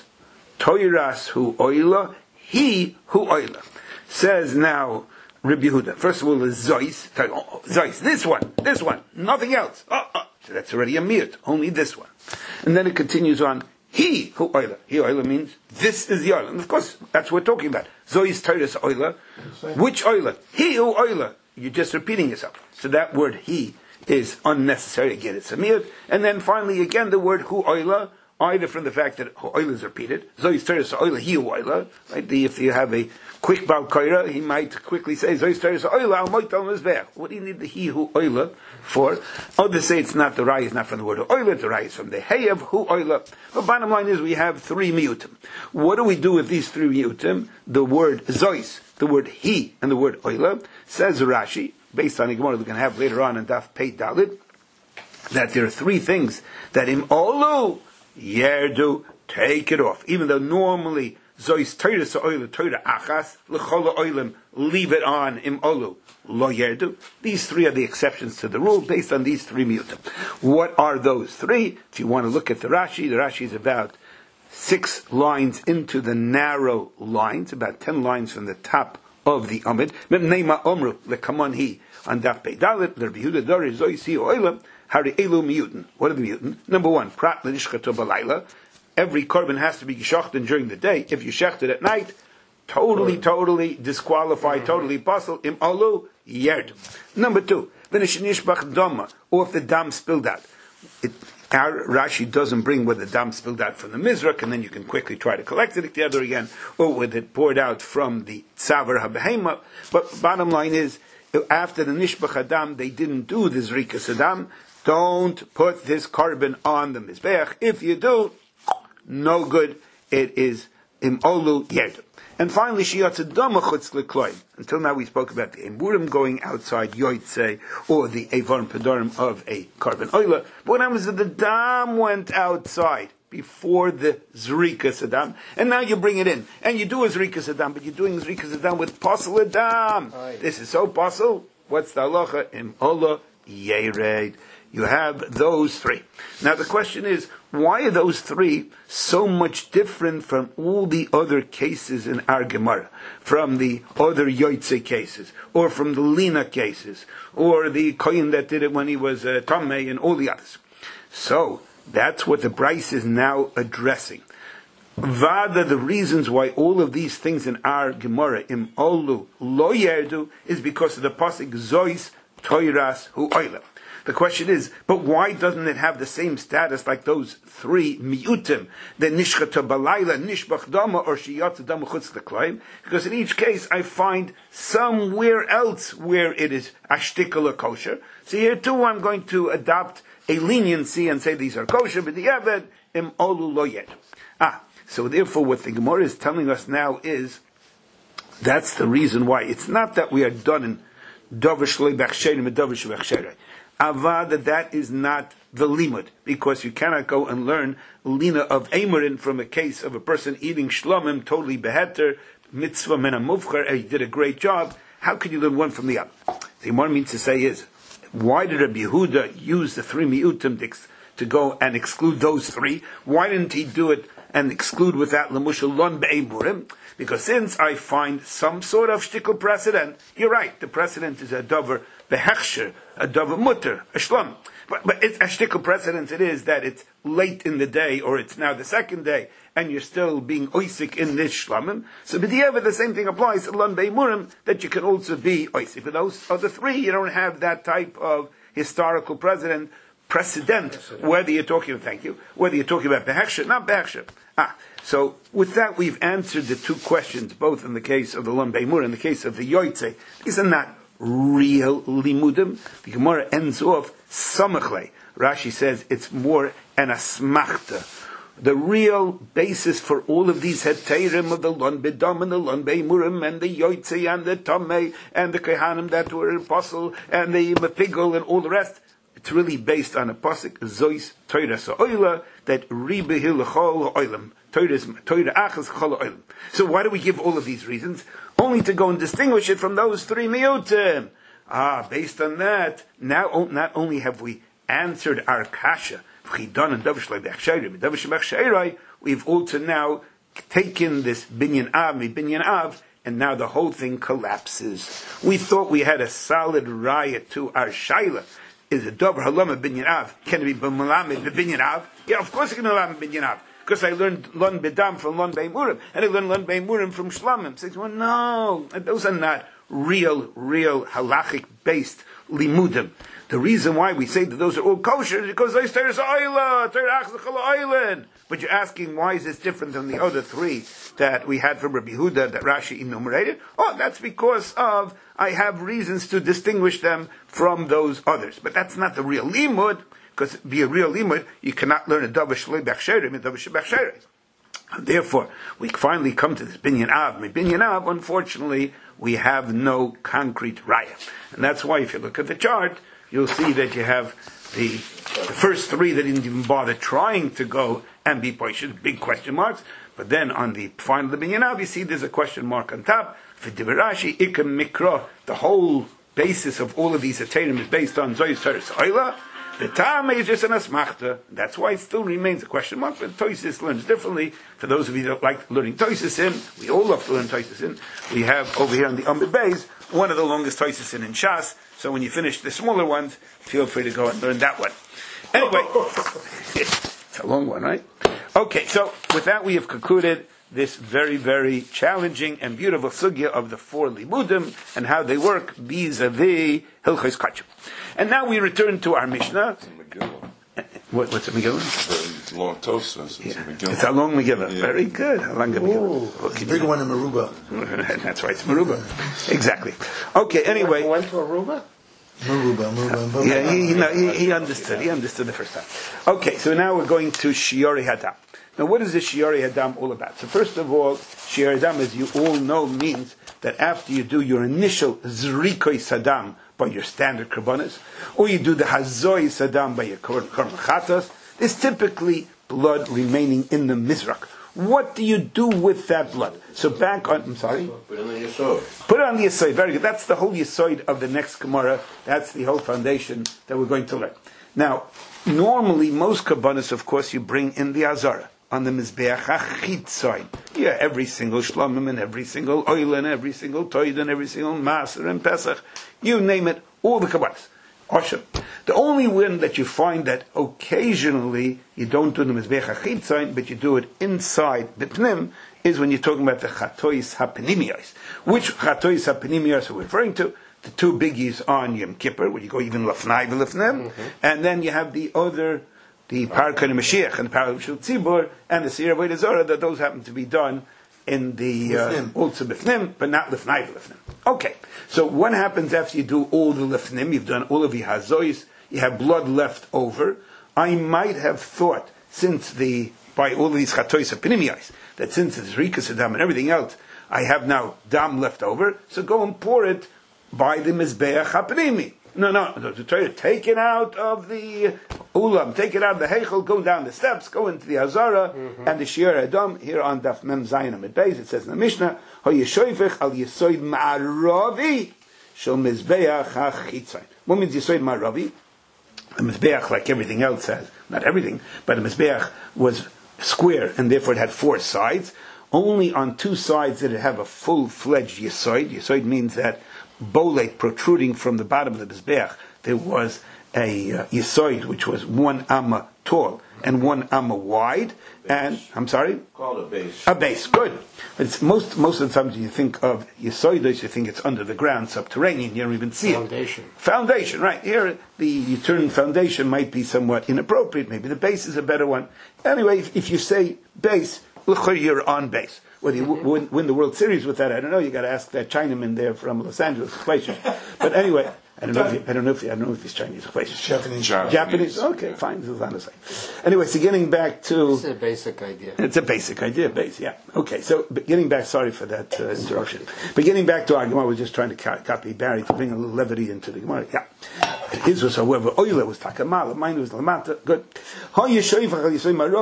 Toiras hu oila, he hu oila. Says now, Reb Yehuda, first of all, is Zois, Zois, this one, nothing else. So that's already a mi'ut, only this one. And then it continues on, he who oila. He oila means this is the oila. And of course, that's what we're talking about. Zois Torah's oila. Which oila? He who oila. You're just repeating yourself. So that word he is unnecessary. Again, it's a miyut. And then finally, again, the word hu oila, either from the fact that hu oila is repeated. Zois Torah's oila, he hu oila. Right? If you have a quick Baal Koira, he might quickly say, Zois Torah's oila, al moital mizbeach. What do you need the he hu oila for? Others say it's not the rai, is not from the word oila, the rai is from the heyav hu oila. The bottom line is we have 3 miutim. What do we do with these 3 miutim? The word zois, the word he, and the word oila, says Rashi, based on the Gemara we're going to have later on in Daf Pei Dalid, that there are 3 things that im olu yerdu, take it off. Even though normally Zois Torah oila Torah achas l'chol oilim, leave it on im olu lo yerdu. These 3 are the exceptions to the rule based on these 3 miutim. What are those 3? If you want to look at the Rashi is about 6 lines into the narrow lines, about 10 lines from the top of the Amid. Neima omru lekamon hi on Daf Pei Dalet l'Reb Yehuda Dori Zois hi oilim hari elu miutin. What are the miutin? Number 1, prat l'nishchato b'layla. Every korban has to be geshachten during the day. If you shecht it at night, totally disqualified, totally puzzle. Im alu yerd. Number 2, v'nishnishbach dama, or if the dam spilled out. Our Rashi doesn't bring where the dam spilled out from the mizrak, and then you can quickly try to collect it together again, or with it poured out from the tzavar habehema. But bottom line is, after the nishbach adam, they didn't do the zrikas adam. Don't put this korban on the mizbeach. If you do, no good. It is im olu yerdu. And finally, shiyatz dama chutz lekloim. Until now, we spoke about the emurim going outside yoytze, or the evarim pedarim of a carbon oila. But what happens is the dam went outside before the zrika sadam, and now you bring it in, and you do a zrika sadam, but you're doing zrika sadam with pasul adam. This is so pasul. What's the halacha? Im ola yered. You have those three. Now the question is, why are those three so much different from all the other cases in our Gemara? From the other Yoitze cases, or from the Lina cases, or the Kohen that did it when he was Tameh, and all the others. So, that's what the Bryce is now addressing. Vada, the reasons why all of these things in our Gemara, im olu lo yerdu, is because of the pasuk Zois Toiras Hu Oila. The question is, but why doesn't it have the same status like those three miutim, the nishchata balayla, nishbach dama, or shiyatz dama chutz leklayim? Because in each case, I find somewhere else where it is ashtikala kosher. So here too, I'm going to adopt a leniency and say these are kosher, but the eved im olu lo yed. So therefore, what the Gemara is telling us now is that's the reason why it's not that we are done in davar shloi b'achsherim and davar sheb'achsherim. Avad, that is not the limud, because you cannot go and learn lina of emurin from a case of a person eating shlomim totally beheter, mitzvah mena muvcher, and he did a great job. How could you learn one from the other? The Gemara means to say is, why did Rabbi Yehuda use the three miutim to go and exclude those three? Why didn't he do it and exclude without lemushal lon be'emurim? Because since I find some sort of shtickle precedent, you're right, the precedent is a dover behechsher, a dover mutter, a shlom. But it's a shtickle precedent, it is that it's late in the day, or it's now the second day, and you're still being oisik in this shlomim. So b'di'evet, the same thing applies to lon be'emurim, that you can also be oisik. But those other three, you don't have that type of historical precedent, whether you're talking, whether you're talking about behechsher, not behechsher. So with that, we've answered the two questions, both in the case of the Lon Beimur and the case of the Yoitze. These are not real limudim. The Gemara ends off samachle. Rashi says it's more an asmachta. The real basis for all of these heteirim of the Lon Bedam and the Lon Beimurim and the Yoitze and the Tameh and the Kehanim that were apostle and the Mepigol and all the rest, it's really based on a pasuk Zois Torah Sa'oila that Ribehil Chol Oilam. So why do we give all of these reasons? Only to go and distinguish it from those three miutim. Based on that, now not only have we answered our kasha, we've also now taken this binyan av, and now the whole thing collapses. We thought we had a solid riot to our shaila. Is a dover halama binyan av? Can it be b'malamed binyan av? Yeah, of course it can be binyan av. Because I learned Lon Bedam from Lon Beimurim, and I learned Lon Beimurim from Shlamim. So well, no, those are not real halachic-based limudim. The reason why we say that those are all kosher is because those Torah Sa'oila, Torah Achzachal Oilen. But you're asking, why is this different than the other three that we had from Rabbi Yehuda that Rashi enumerated? Oh, that's because of, I have reasons to distinguish them from those others. But that's not the real limud. Because to be a real limud, you cannot learn a davar shloi b'achsherim and davar sheb'achsherim. Therefore, we finally come to this binyan av. Binyan av, unfortunately, we have no concrete raya. And that's why if you look at the chart, you'll see that you have the first three that didn't even bother trying to go and be poished, big question marks. But then on the final of the binyan av, you see there's a question mark on top. For Rashi, ikam mikra, the whole basis of all of these heterim is based on Zoyis Torah Sa'oila. The Tameh is just an asmachta. That's why it still remains a question mark. But Toisis learns differently. For those of you that like learning Toisis in, we all love to learn Toisis in. We have over here on the Amud Beis one of the longest Toisis in Shas. So when you finish the smaller ones, feel free to go and learn that one. Anyway, it's a long one, right? Okay, so with that we have concluded this very, very challenging and beautiful sugya of the four limudim and how they work vis-a-vis Hilchos Kachim. And now we return to our Mishnah. What's a Megillah? It's a long Tosfos. It's a long Megillah. Yeah. Very good. A long Megillah. The big one in Maruba. That's right, it's Maruba. Exactly. Okay, anyway. You went to Aruba? Maruba. Yeah, he understood. He understood the first time. Okay, so now we're going to Shiori Hadam. Now, what is the Shiari Adam all about? So first of all, Shiari Adam, as you all know, means that after you do your initial Zrikoi Sadam by your standard Karbanas, or you do the Hazoi Sadam by your Korban Chatas, there's typically blood remaining in the Mizrak. What do you do with that blood? So back on, I'm sorry? Put it on the Yesod. Put it on the Yesod, very good. That's the whole Yesod of the next Gemara. That's the whole foundation that we're going to learn. Now, normally, most Karbanas, of course, you bring in the Azara, on the Mizbeach HaChitzon. Yeah, every single Shlomim and every single Oil and every single Toid and every single Maser and Pesach, you name it, all the Karbanas. Awesome. The only one that you find that occasionally you don't do the Mizbeach HaChitzon, but you do it inside Bipnim, is when you're talking about the Chatois HaPenimiyos. Which Chatois HaPenimiyos are we referring to? The two biggies on Yom Kippur, where you go even Lafnai v'Lefnem, and then you have the other, the Parakon Mashiach and the Parakon Tzibur and the Sira Avodah Zarah, that those happen to be done in the also Bifnim, but not Lefnai v'Lefnem. Okay, so what happens after you do all the Lefnim, you've done all of the Hazois, you have blood left over? I might have thought, by all of these Chatois Apinimiyos, that since it's Rikas Adam and everything else, I have now Dam left over, so go and pour it by the Mizbeach HaPnimi. No, to try to take it out of the Ulam, take it out of the Heichel, go down the steps, go into the Azara, and the Shir Adam, here on Daf Mem Zayin Amid Beis, it says in the Mishnah, Ho Yeshoifech al Yesoid Ma'aravi Shel Mizbeach HaChitzon. What means Yesoid Ma'aravi? The Mizbeach, like everything else has, not everything, but the Mizbeach was square, and therefore it had 4 sides. Only on 2 sides did it have a full-fledged Yesoid. Yesoid means that bolate protruding from the bottom of the Mizbeach, there was a Yesoid which was 1 amma tall and 1 amma wide. And I'm sorry? Called a base. A base, good. It's most of the times you think of Yesoidos, you think it's under the ground, subterranean, you don't even see it. Foundation, right. Here, the term foundation might be somewhat inappropriate, maybe the base is a better one. Anyway, if you say base, you're on base. Whether you win the World Series with that, I don't know. You got to ask that Chinaman there from Los Angeles equation. But anyway, I don't know if he's Chinese equation. Japanese. Okay, fine. Anyway, so getting back to, it's a basic idea. It's a basic idea, yeah. Okay, so getting back. Sorry for that interruption. But getting back to our Gemara, we're just trying to copy Barry to bring a little levity into the Gemara. Yeah. His was, however, Oila was Takamala, mine was Lamata. Good. You have to do in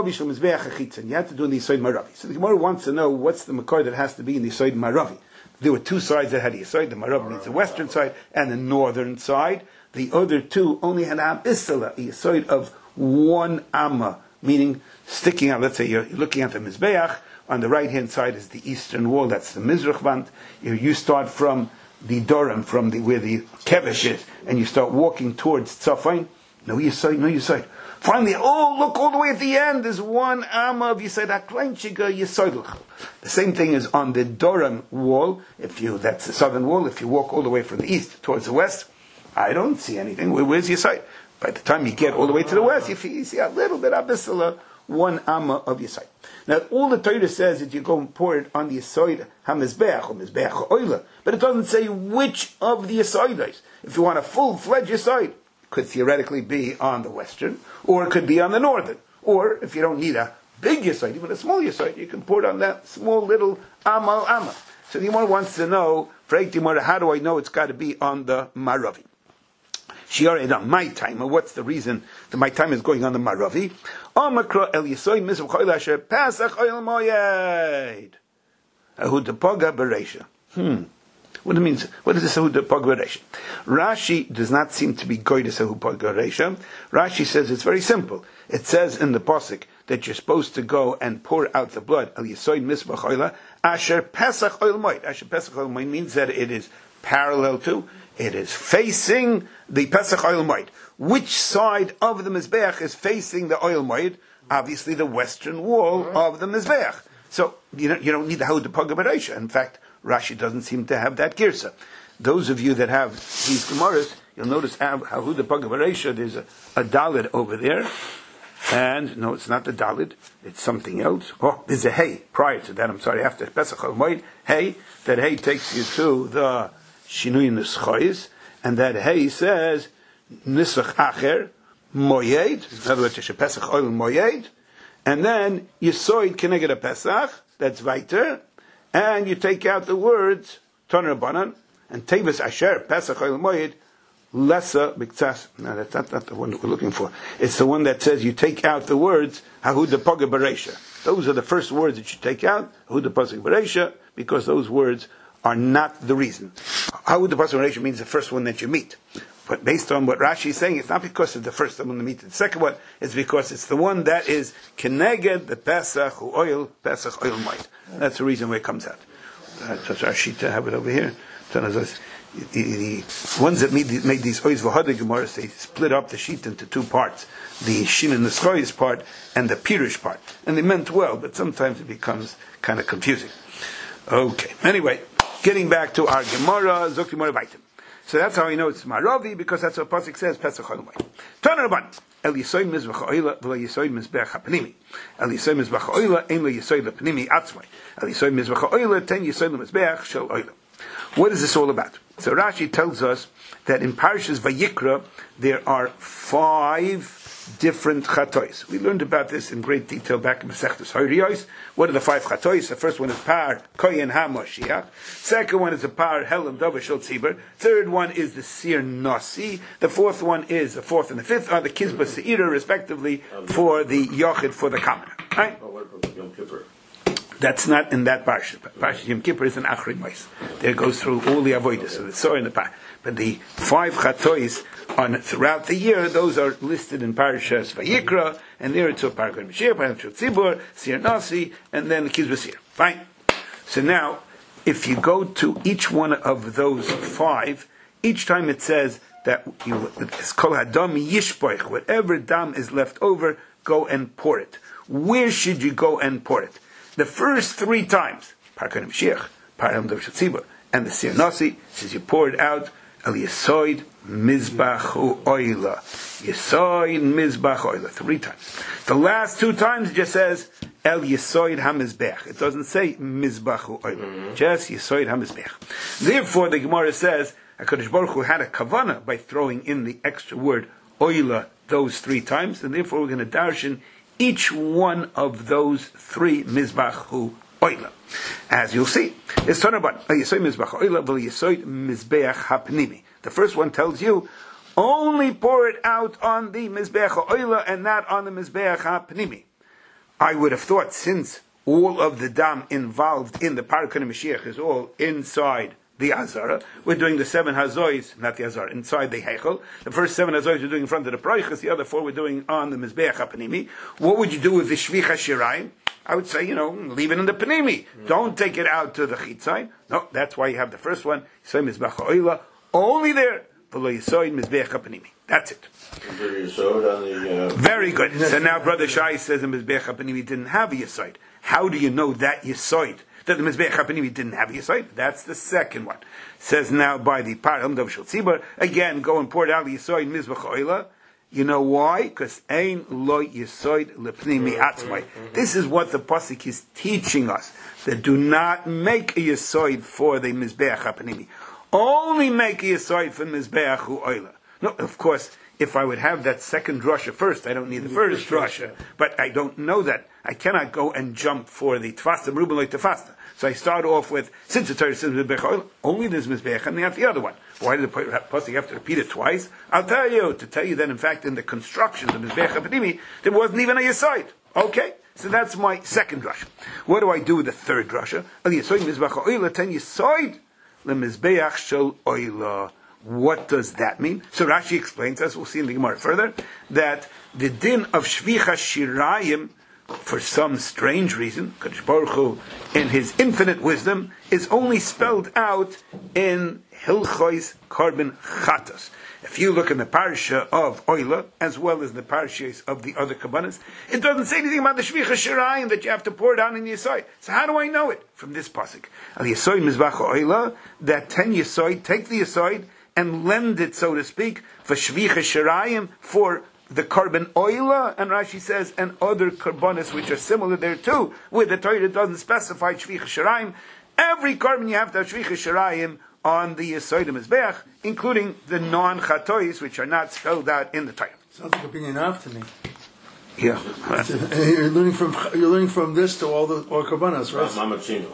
the Yisoid Maravi. So the Gemara wants to know what's the Makor that has to be in the Yisoid Maravi. There were 2 sides that had the Yisoid. The Maravi means the western side and the northern side. The other 2 only had Isla, a Yisoid of 1 Amma, meaning sticking out. Let's say you're looking at the Mizbeach. On the right hand side is the eastern wall. That's the Mizrach Band. You start from the Doram, from where the Kevesh is, and you start walking towards Tzafain. No Yisoid. Finally, look, all the way at the end, there's 1 Amma of Yisoid HaKleinchiga Yisoid. The same thing is on the Doram wall. That's the southern wall. If you walk all the way from the east towards the west, I don't see anything. Where's Yisoid? By the time you get all the way to the west, you see a little bit of Abisala, 1 Amma of Yisoid. Now, all the Torah says that you go and pour it on the Yisoid HaMizbeach, or Mizbeach HaOila, but it doesn't say which of the Yisoidos. If you want a full-fledged Yisoid, it could theoretically be on the western, or it could be on the northern. Or, if you don't need a big Yisoid, even a small Yisoid, you can pour it on that small little Amma. So the Gemara wants to know, for Gemara, how do I know it's got to be on the Maravi? Shiar Edam, my time. What's the reason that my time is going on the Maravi? Amakra el Yisoid Misav Choyla Asher Pasach Oil Moyed. Ahuda Poga Beresha. What it means? What is this Ahuda Poga Beresha? Rashi does not seem to be Goydis Ahuda Poga Beresha. Rashi says it's very simple. It says in the Pasuk that you're supposed to go and pour out the blood. El Yisoid Misav Choyla Asher Pasach Oil Moyed. Asher Pasach Oil Moyed means that it is parallel to, it is facing the Pesach Oil Moed. Which side of the Mizbeach is facing the Oil Moed? Obviously the western wall of the Mizbeach. So, you don't need the Hauda Paga Bereisha. In fact, Rashi doesn't seem to have that girsa. Those of you that have these Gemaras, you'll notice Hauda Paga Bereisha, there's a Dalit over there. And, no, it's not the Dalit, it's something else. There's a Hey prior to that, after Pesach Oil Moed. Hey, that Hey takes you to the Shinui Nischois, and that Hey says Nisach Acher Moyed. In other words, Pesach Oil Moyed, And then Yesoid Keneged Pesach, that's weiter, and you take out the words Toner Banan and Tevis Asher Pesach Oil Moed Lessa Biktsas. No, that's not the one that we're looking for. It's the one that says you take out the words Hahuda Poga Beresha. Those are the first words that you take out, Hahuda Poga Beresha, because those words are not the reason. Hahuda Poga Beresha means the first one that you meet. But based on what Rashi is saying, it's not because it's the first one to meet the second one, it's because it's the one that is Keneged the Pesach Oil Moed. That's the reason where it comes out. That's our sheet to have it over here. The ones that made these Ois V'Hada Gemaras, they split up the sheet into two parts: the Shin and the Schois part and the Pirush part. And they meant well, but sometimes it becomes kind of confusing. Okay. Anyway, getting back to our Gemara, Zok Gemara Baitim. So that's how we know it's Maravi, because that's what Pasuk says, Pesach Oil Moed. Taner Rabban. El Yisoid Mizbach Oila v'lo Yisoid Mizbech HaPanimi. El Yisoid Mizbach Oila ein lo Yisoid LePanimi Atzmai. El Yisoid Mizbach Oila ten Yisoid LeMizbech Shel Oila. What is this all about? So Rashi tells us that in Parashas Vayikra there are 5 different chatois. We learned about this in great detail back in Masechtas Horiyos. What are the 5 chatois? The first one is Par Koyen HaMoshiach. Second one is the Par Helam Dover Shel Tzibur. Third one is the Sir Nasi. The fourth one is, the fourth and the fifth are the Kizba Seira, respectively, for the Yochid, for the Kamana. Right? Yom Kippur. That's not in that parsha. Parsha Yom Kippur is an Achri Mois. There goes through all the avodas, so it's so in the parsha. But the 5 chatois on throughout the year, those are listed in Parashas Vayikra, and there it's a Parashas Mashiach, Parashas Tzibur, Sir Nasi, and then the Kizba Seira. Fine. So now, if you go to each one of those 5, each time it says that it's Kol Hadam Yishpoich, whatever dam is left over, go and pour it. Where should you go and pour it? The first 3 times, Parashas Mashiach, Parashas Tzibur, and the Sir Nasi, says you pour it out, El Yesoid Mizbachu Oila. Yesoid Mizbach Oila. 3 times. The last 2 times it just says El Yesoid HaMizbech. It doesn't say Mizbachu Oila. Just Yesoid HaMizbech. Therefore, the Gemara says HaKadosh Baruch Hu had a kavana by throwing in the extra word Oila those 3 times, and therefore we're going to darshan each one of those 3 Mizbachu Oila. As you'll see, it's Tanaban. The first one tells you only pour it out on the Mizbeach Oila and not on the Mizbeach HaPnimi. I would have thought, since all of the dam involved in the Parashas Mashiach is all inside the Azara, we're doing the 7 Hazois, not the Azara, inside the Heichel. The first 7 Hazois we're doing in front of the Proichas, the other 4 we're doing on the Mizbeach HaPnimi. What would you do with the Shvicha Shirayim? I would say, leave it in the Panimi. Don't take it out to the Chitzai. No, that's why you have the first one. Only there. That's it. Very good. So now Brother Shai says the Mizbeach HaPanimi didn't have a Yesoid. How do you know that Yesoid? That the Mizbeach HaPanimi didn't have a Yesoid? That's the second one. Says now by the Param Dav Shel Tzibur, again, go and pour it out the Yesoid Mizbeach Oila. You know why? Because ein lo yisoid lepnimi atzmai. This is what the pasuk is teaching us. That do not make a yisoid for the mizbeach hapanimi. Only make a yisoid for mizbeach u'oila. No, of course, if I would have that second drasha first, I don't need the first drasha. But I don't know that. I cannot go and jump for the tfasta, meruba like tfasta. So I start off with, since the Torah says mizbeach oil, only there's mizbeach and not the other one. Why did the pasuk have to repeat it twice? I'll tell you, to tell you that in fact in the construction of the mizbeach hapanimi, there wasn't even a yisoid. Okay? So that's my second drasha. What do I do with the third drasha? Al yisoid mizbeach oila ten yisoid lemizbeach shel oila. What does that mean? So Rashi explains, as we'll see in the Gemara further, that the din of shvicha shirayim, for some strange reason, Kadosh Baruch Hu, in His infinite wisdom, is only spelled out in Hilchos Korban Chatas. If you look in the parasha of Oila, as well as the parashas of the other kabbanas, it doesn't say anything about the shvicha shirayim that you have to pour down in Yisoid. So how do I know it? From this pasuk. Al Yisoid Mizbach Oila, that 10 Yisoid, take the Yisoid and lend it, so to speak, for shvicha shirayim, for the carbon oila, and Rashi says, and other karbonis which are similar there too, where the Torah doesn't specify shvicha shirayim. Every carbon you have to have shvicha shirayim on the Yisoid Mizbeach, including the non-chatois, which are not spelled out in the Torah. Sounds like a opinion of to me. Yeah. And you're learning from this to all karbanos, right? Mamachino.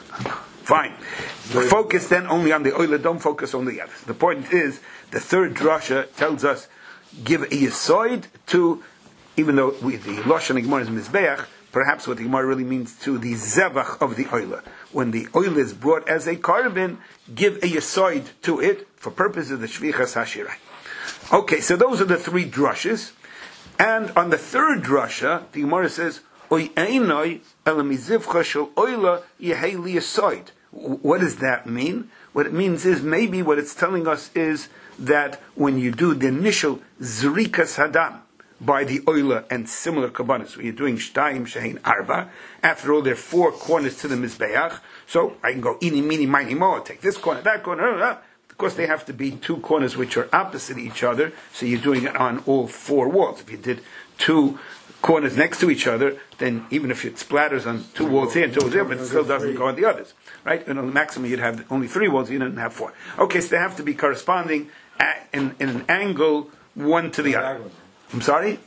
Fine. Focus then only on the oila, don't focus on the others. The point is, the third drasha tells us, give a yisoid to, even though the Lashon Gemara is Mizbeach, perhaps what the Gemara really means to the zevach of the oila. When the oila is brought as a carbon, give a yisoid to it for purposes of the shvichas hashirai. Okay, so those are the three drushes. And on the third drasha, the Gemara says, Oy einoi elamizivcha shel oila yehei liyasoid. What does that mean? What it means is, maybe what it's telling us is that when you do the initial zrikas hadam by the oila and similar kabbanas, when you're doing shtayim shehin arba, after all there are four corners to the mizbeach, so I can go ini mini mini mo, take this corner, that corner, of course they have to be two corners which are opposite each other, so you're doing it on all four walls. If you did two corners next to each other, then even if it splatters on two walls here and two walls here, but it still doesn't go on the others, right? And on the maximum you'd have only three walls, you didn't have four. Okay, so they have to be corresponding in an angle one to the other. I'm sorry?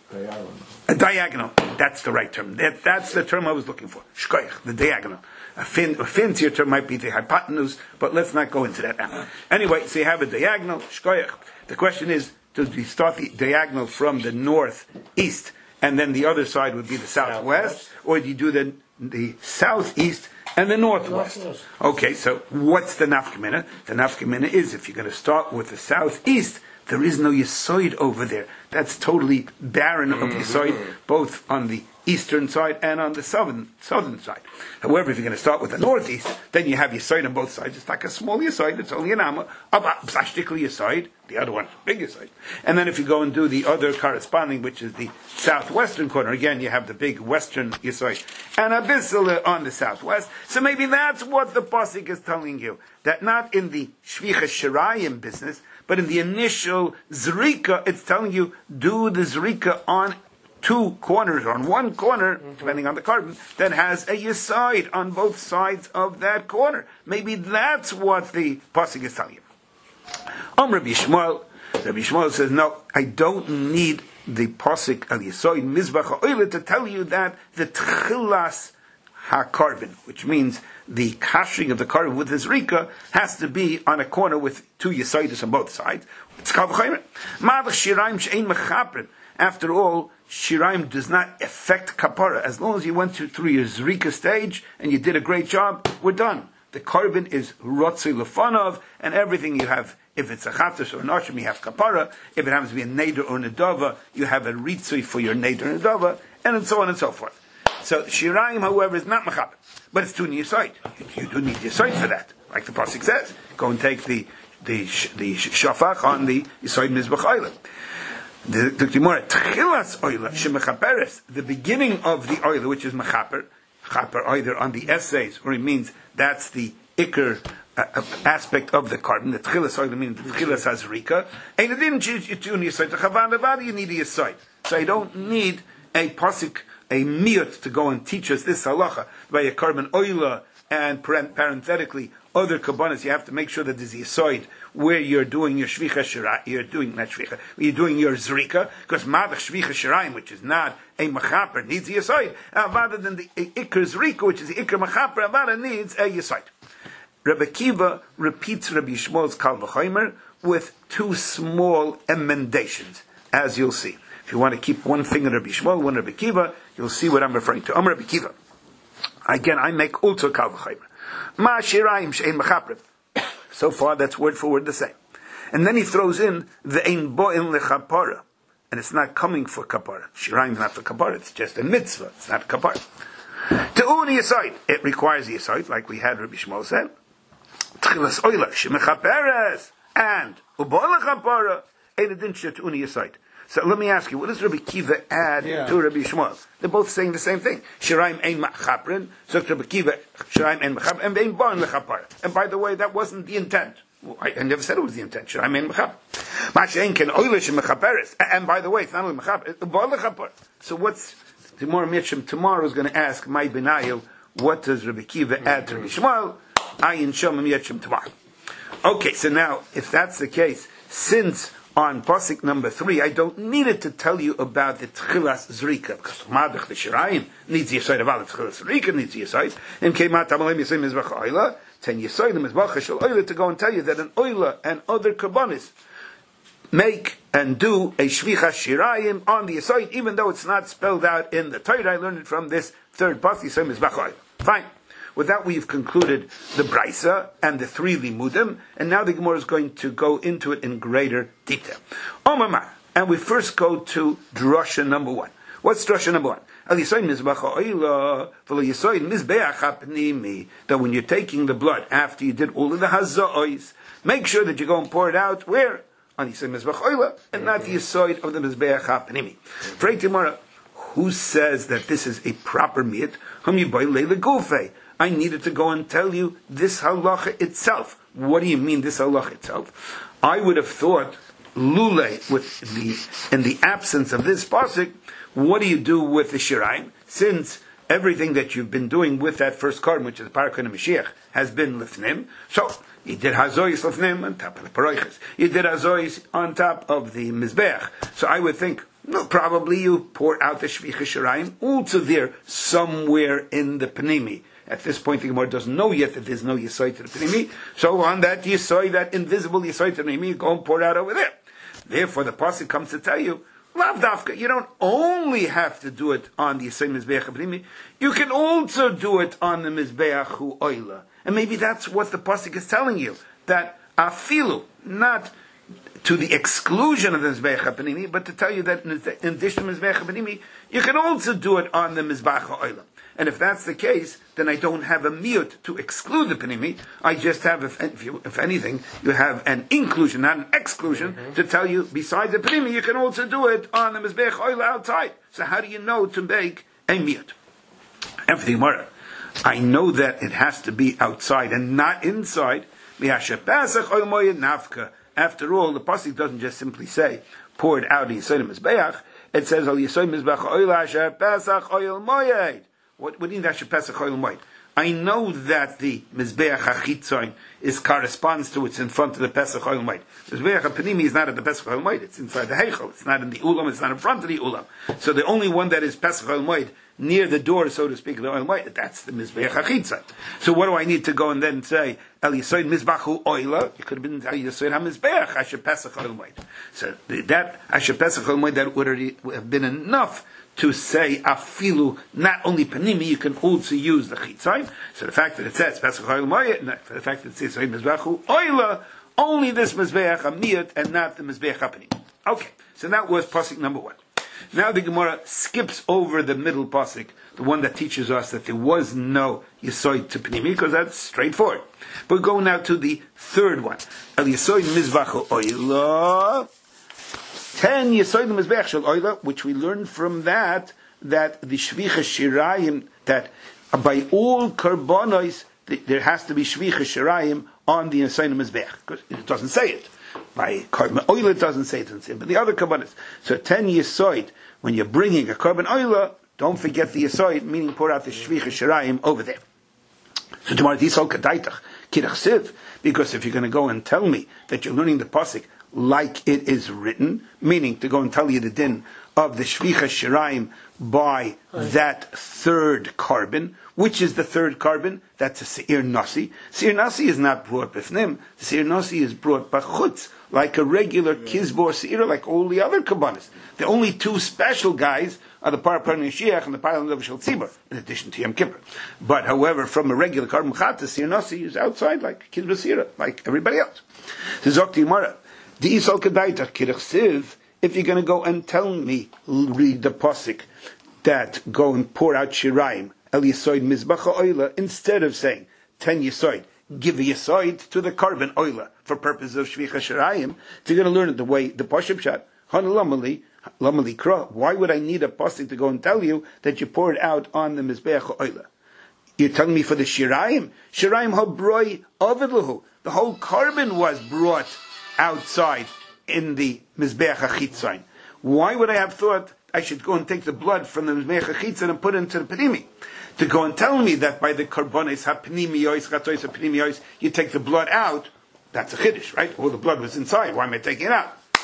A diagonal. That's the right term. That's the term I was looking for. Shkoich, the diagonal. A fancier term might be the hypotenuse, but let's not go into that now. Anyway, so you have a diagonal, shkoich. The question is, do we start the diagonal from the northeast, and then the other side would be the southwest, or do you do the southeast and the northwest? Okay, so what's the nafkamina? The nafkamina is, if you're going to start with the southeast, there is no yisoid over there. That's totally barren of yisoid, both on the eastern side and on the southern side. However, if you're going to start with the northeast, then you have yisoid on both sides. It's like a small yisoid. It's only an amma of a plastically yisoid. The other one is a big yisoid. And then if you go and do the other corresponding, which is the southwestern corner, again you have the big western yisoid and a bissel on the southwest. So maybe that's what the pasuk is telling you, that not in the shvicha shirayim business, but in the initial zrika, it's telling you, do the zrika on two corners, or on one corner, depending on the carbon, that has a yisoid on both sides of that corner. Maybe that's what the pasuk is telling you. Rabbi Yishmael says, no, I don't need the pasuk al yisoid mizbach ha'oila to tell you that the tchilas ha-carbon, which means the kashing of the carbon with his rika, has to be on a corner with two yisoidus on both sides. It's kal v'chaymer. Ma'adach shiraim she'ein mechaprin. After all, shiraim does not affect kapara. As long as you went through your zrika stage and you did a great job, we're done. The carbon is rotzi lefanov, and everything you have, if it's a chatas or an ashram, you have kapara. If it happens to be a neder or nedava, you have a ritzui for your neder and nedava, and so on and so forth. So shiraim, however, is not mechaber, but it's to yisoid. You do need yisoid for that, like the pasuk says. Go and take the shafach on the yisoid mizbach oila. The Gemara tchilas oila shemechaperes, the beginning of the oila, which is mechaper either on the essays, or it means that's the ikr aspect of the carbon. The tchilas oila means the tchilas has rika, and it didn't choose you to yisoid to chavan levadi. You need a yisoid, so you don't need a pasuk, a miyut, to go and teach us this halacha by a carbon oila, and parenthetically other kabbanas. You have to make sure that there's a yisoid where you're doing your shvicha shira, you're doing your zrika, because madach shvicha shiraim, which is not a machaper, needs a yisoid, rather than the ikr zrika, which is the ikr machaper, rather needs a yisoid. Rabbi Kiva repeats Rabbi Yishmael's kal v'chaymer with two small emendations, as you'll see. If you want to keep one thing in Rabbi Yishmael, one Rabbi Kiva, you'll see what I'm referring to. Rabbi Kiva. Again, I make also kal v'chaymer. Ma shiraim she'ein machaper. So far, that's word for word the same. And then he throws in the ein bo'in lechapara, and it's not coming for kapara. Shiraim is not for kapara; it's just a mitzvah. It's not kapara. Te'uni yisoid, it requires a yisoid, like we had Rabbi Shmuel said. Tchilas oila shemechaperes and u'ba'in lechapara ein adin she'te'uni yisoid. So let me ask you, what does Rabbi Kiva add to Rabbi Shmuel? They're both saying the same thing. Shiraim ein machaprin, so Rabbi Kiva, Shiraim ein machaprin, and ein bo'in lechapara. And by the way, that wasn't the intent. I never said it was the intent. Shiraim ein machaprin. Ma'ashein ken oilish mechaperes. And by the way, it's not only machaprin, it's bo'in lechapara. So what's, Gemara Mitchum tomorrow is going to ask, my Benayil, what does Rabbi Kiva add to Rabbi Shmuel? Ayin Shomim Yetchum tomorrow. Okay, so now, if that's the case, since on pasuk number 3, I don't need it to tell you about the tchilas zrika, because madach the shirayim needs yisoid of all tchilas zrika needs yisoid. And kemat amalem yisoid mizbach oila, 10 yisoid mizbach shel oila, to go and tell you that an oila and other karbonis make and do a shvicha shirayim on the yisoid, even though it's not spelled out in the Torah. I learned it from this third pasuk, yisoid mizbach oila. Fine. With that, we've concluded the Brisa and the 3 limudim, and now the Gemara is going to go into it in greater detail. Omamar, and we first go to drasha number 1. What's drasha number 1? That when you're taking the blood after you did all of the haza'os, make sure that you go and pour it out where? On the mizbach oila, and not the yisoid of the mizbeach ha'pnimi. Frei Gemara, who says that this is a proper miyat? I needed to go and tell you this halacha itself. What do you mean this halacha itself? I would have thought, lule, in the absence of this pasuk, what do you do with the shirayim? Since everything that you've been doing with that first carbon, which is the parakon and Mashiach, has been lifnim, so you did hazois lifnim on top of the paroiches. You did hazois on top of the mizbeach. So I would think, no, probably you pour out the shvicha shirayim also there somewhere in the panimi. At this point, the Gemara doesn't know yet that there's no yisoid to the panimi. So on that yisoid, that invisible yisoid to the panimi, you go and pour it out over there. Therefore, the pasuk comes to tell you, lav dafka, you don't only have to do it on the yisoid mizbeach panimi, you can also do it on the mizbeach hu oila. And maybe that's what the pasuk is telling you, that afilu, not to the exclusion of the Mizbeach HaPanimi, but to tell you that in addition to Mizbeach HaPanimi, you can also do it on the Mizbeach HaOilam. And if that's the case, then I don't have a miyut to exclude the Panimi. I just have, if anything, you have an inclusion, not an exclusion, to tell you, besides the Panimi, you can also do it on the Mizbeach HaOilam outside. So how do you know to make a miyut? And for the Gemara, I know that it has to be outside and not inside. After all, the pasuk doesn't just simply say, pour it out in Yisayim Mizbeach. It says, Al Yisayim Mizbeach Oil Asher Pesach Oil Moyed. What do you mean Asher Pesach Oil Moyed? I know that the Mizbeach HaChitzoin corresponds to what's in front of the Pesach Oil Moed. Mizbeach HaPanimi is not at the Pesach Oil Moed, it's inside the Heichel, it's not in the Ulam, it's not in front of the Ulam. So the only one that is Pesach Oil Moed, near the door, so to speak, of the Oil Moed, that's the Mizbeach HaChitzoin. So what do I need to go and then say, El Yisoid Mizbachu Oila? It could have been El Yisoid HaMizbeach Asher Pesach Oil Moed. So that Asher Pesach Oil Moed, that would have been enough to say afilu, not only panimi, you can also use the chitzayim. So the fact that it says Pesach Oil Moed, the fact that it says Mizbechu Oila, only this Mizbeach HaMiyut and not the Mizbeach HaPanimi. Okay, so that was pasuk number 1. Now the Gemara skips over the middle pasuk, the one that teaches us that there was no Yisoid to Panimi, because that's straightforward. But we go now to the third one. El Yisoid Mizbechu Oila, 10 Yisoid Mizbeach Shel Oila, which we learned from that the Shvicha Shirayim, that by all Karbonos, there has to be Shvicha Shirayim on the Yisoid Mizbeach, because it doesn't say it. By Karban Oila it doesn't say it, but the other Karbonos. So 10 Yisoid, when you're bringing a Karban Oila, don't forget the Yisoid, meaning pour out the Shvicha Shirayim over there. So tomorrow, Yisol Kadaitach, Kidach Siv, because if you're going to go and tell me that you're learning the pasuk like it is written, meaning to go and tell you the din of the Shvicha Shirayim by that third carbon. Which is the third carbon? That's a Seir Nasi. Seir Nasi is not brought b'fnim. The Seir Nasi is brought b'chutz, like a regular Kizbor Seir, like all the other Kabbanis. The only two special guys are the Parapar Neshiach and the Paralel of Shel Tzibur, in addition to Yom Kippur. But however, from a regular carbon chat, the Seir Nasi is outside, like Kizbor Seir, like everybody else. So Zokti Mara, the Isol Kedaitach Kirach Siv, if you're going to go and tell me, read the pasuk, that go and pour out Shirayim, El Yisoid Mizbacha Oila, instead of saying 10 Yisoid, give a Yisoid to the carbon Oila for purposes of Shvicha Shirayim. So you're going to learn it the way the Pashup Shat, Hanalamali, Lamali Kra. Why would I need a pasuk to go and tell you that you pour it out on the Mizbeach Oila? You're telling me for the Shirayim? Shirayim Habroi Ovidlahu. The whole carbon was brought outside in the Mizbeach HaChitzayin. Why would I have thought I should go and take the blood from the Mizbeach HaChitzayin and put it into the Panimi? To go and tell me that by the Karbonis HaPnimiyos, Chatois HaPnimiyos, you take the blood out, that's a Chiddush, right? Well, the blood was inside, why am I taking it out?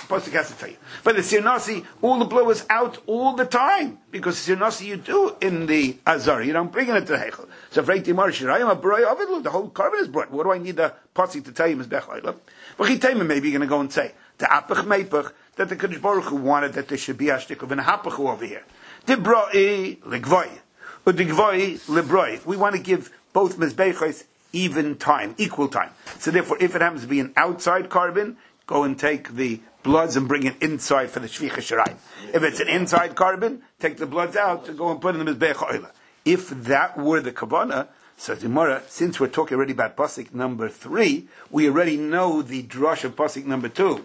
Pasuk has to tell you. But the Sir Nasi, all the blow is out all the time. Because Sir Nasi you do in the Azar. You don't bring it to the Heichel. So if Timar Shirayim, a Broi of it, the whole carbon is brought. What do I need the Pasuk to tell you, Mizbech Oila? But maybe you're going to go and say, the Apach Meipach, that the Kadosh Baruch Hu wanted that there should be Ashtik of an Hapachu over here. The Broi, Legvoi. Or the Gvoi, Lebroi. We want to give both Mizbechos even time, equal time. So therefore, if it happens to be an outside carbon, go and take the bloods and bring it inside for the Shvicha Shirayim. If it's an inside carbon, take the bloods out to go and put in the Mizbech Oila. If that were the Kavanah, so Gemara, since we're talking already about Pasuk number 3, we already know the drush of Pasuk number 2.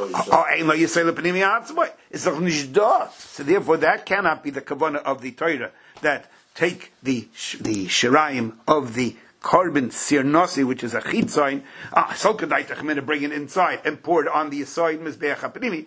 So therefore, that cannot be the Kavanah of the Torah, that take the Shirayim of the carbon Sir Nasi, which is a chitzain, I'm going to bring it inside and pour it on the Yisoid Mizbeach HaPanimi.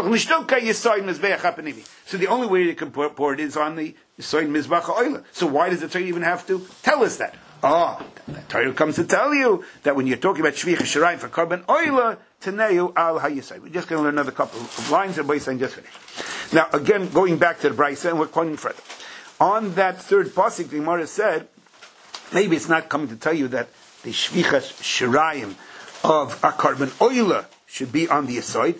So the only way you can pour it is on the Yisoid Mizbeach HaOila. So why does the Torah even have to tell us that? The Torah comes to tell you that when you're talking about Shvicha Shirayim for carbon Oila, Taneu al HaYisai. We're just going to learn another couple of lines and Bayis and just finish. Now again, going back to the Brisa, and we're quoting further. On that third pasuk, the Gemara said, maybe it's not coming to tell you that the Shvichas Shirayim of a carbon Oila should be on the Yisoid.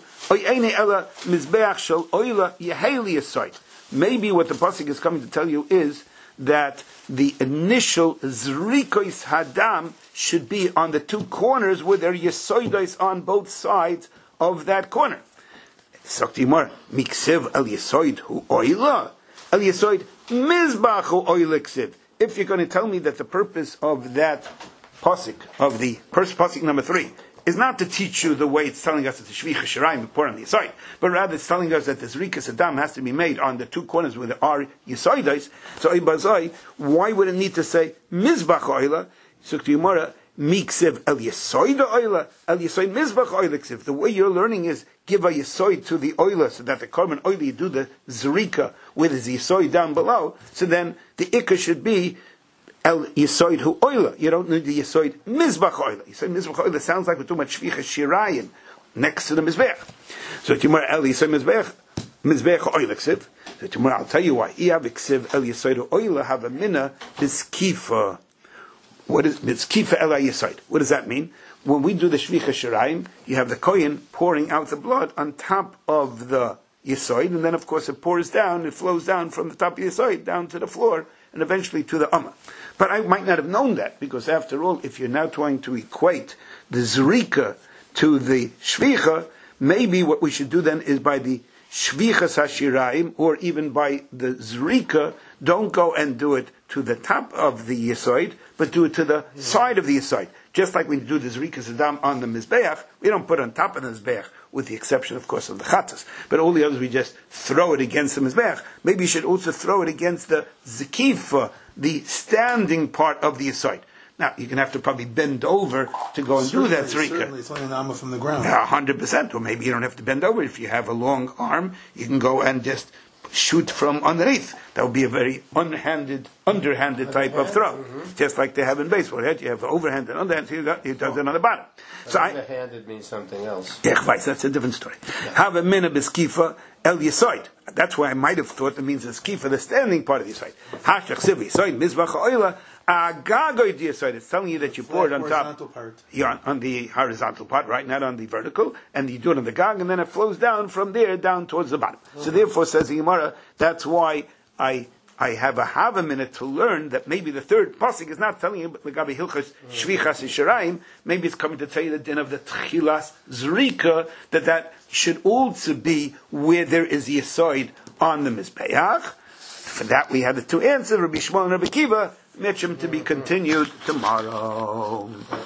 Maybe what the pasuk is coming to tell you is that the initial Zrikois Hadam should be on the two corners with their Yisoidos on both sides of that corner. Saktimar, Miksev al Yisoid hu Oila, al Yisoid Mizbach hu Oila Ksiv. If you're going to tell me that the purpose of that pasuk, of the pasuk number 3, is not to teach you the way it's telling us that the Shvicha Shirayim pour on the Yisoid, but rather it's telling us that the Zrikas Adam has to be made on the two corners where there are Yisoidos, so Ibazai, why would it need to say Mizbach Oila? So to Yomara, Miksev El Yisoid Oila, El Yisoid Mizbach Oila Ksiv. The way you're learning is give a Yisoid to the Oila, so that the carbon Oila, you do the Zrika with the Yisoid down below, so then the Ikka should be El Yisoid hu Oila. You don't need the Yisoid Mizbach Oila. Yisoid Mizbach Oila sounds like we're talking about Shvicha Shirayim next to the Mizbech. So Timur El Yisoid Mizbech Oila Ksiv. So Timur, I'll tell you why. Iav Ksiv El Yisoid hu Oila have a mina Biskifa. What is Biskifa El Yisoid? What does that mean? When we do the Shvicha Shirayim, you have the Kohen pouring out the blood on top of the Yisoid, and then of course it pours down, it flows down from the top of the Yisoid down to the floor, and eventually to the Ummah. But I might not have known that, because after all, if you're now trying to equate the Zrika to the Shvicha, maybe what we should do then is by the Shvichas HaShirayim, or even by the Zrika, don't go and do it to the top of the Yisoid, but do it to the side of the Yisoid. Just like when you do the Zrikas Adam on the Mizbeach, we don't put it on top of the Mizbeach, with the exception, of course, of the Chatas. But all the others, we just throw it against the Mizbeach. Maybe you should also throw it against the Zikifa, the standing part of the Yisoid. Now, you're going to have to probably bend over to go and do that Zrika. Certainly, it's only an amma from the ground. 100%. Or maybe you don't have to bend over. If you have a long arm, you can go and just shoot from underneath. That would be a very underhanded type of throw. Just like they have in baseball. Right? You have overhand and underhand, so you does it on the bottom. So underhanded means something else. Yeah, that's a different story. Have a mina b'skifa el yisoid. That's why I might have thought it means the skifa, the standing part of the yisoid. Hashach siv yisoid mizbach ha'oila agagoy yisoid. It's telling you that you pour it on top. Part. Yeah, on the horizontal part, right? Not on the vertical. And you do it on the gag, and then it flows down from there down towards the bottom. So therefore, says the Gemara, that's why I have a minute to learn that maybe the third pasuk is not telling you Gabi Hilchas Shvichas Yisharayim. Maybe it's coming to tell you the din of the Tchilas Zrika, that should also be where there is Yisoid on the Mizbeach. For that we have the two answers, Rabbi Shmuel and Rabbi Kiva. Mitchum to be continued tomorrow.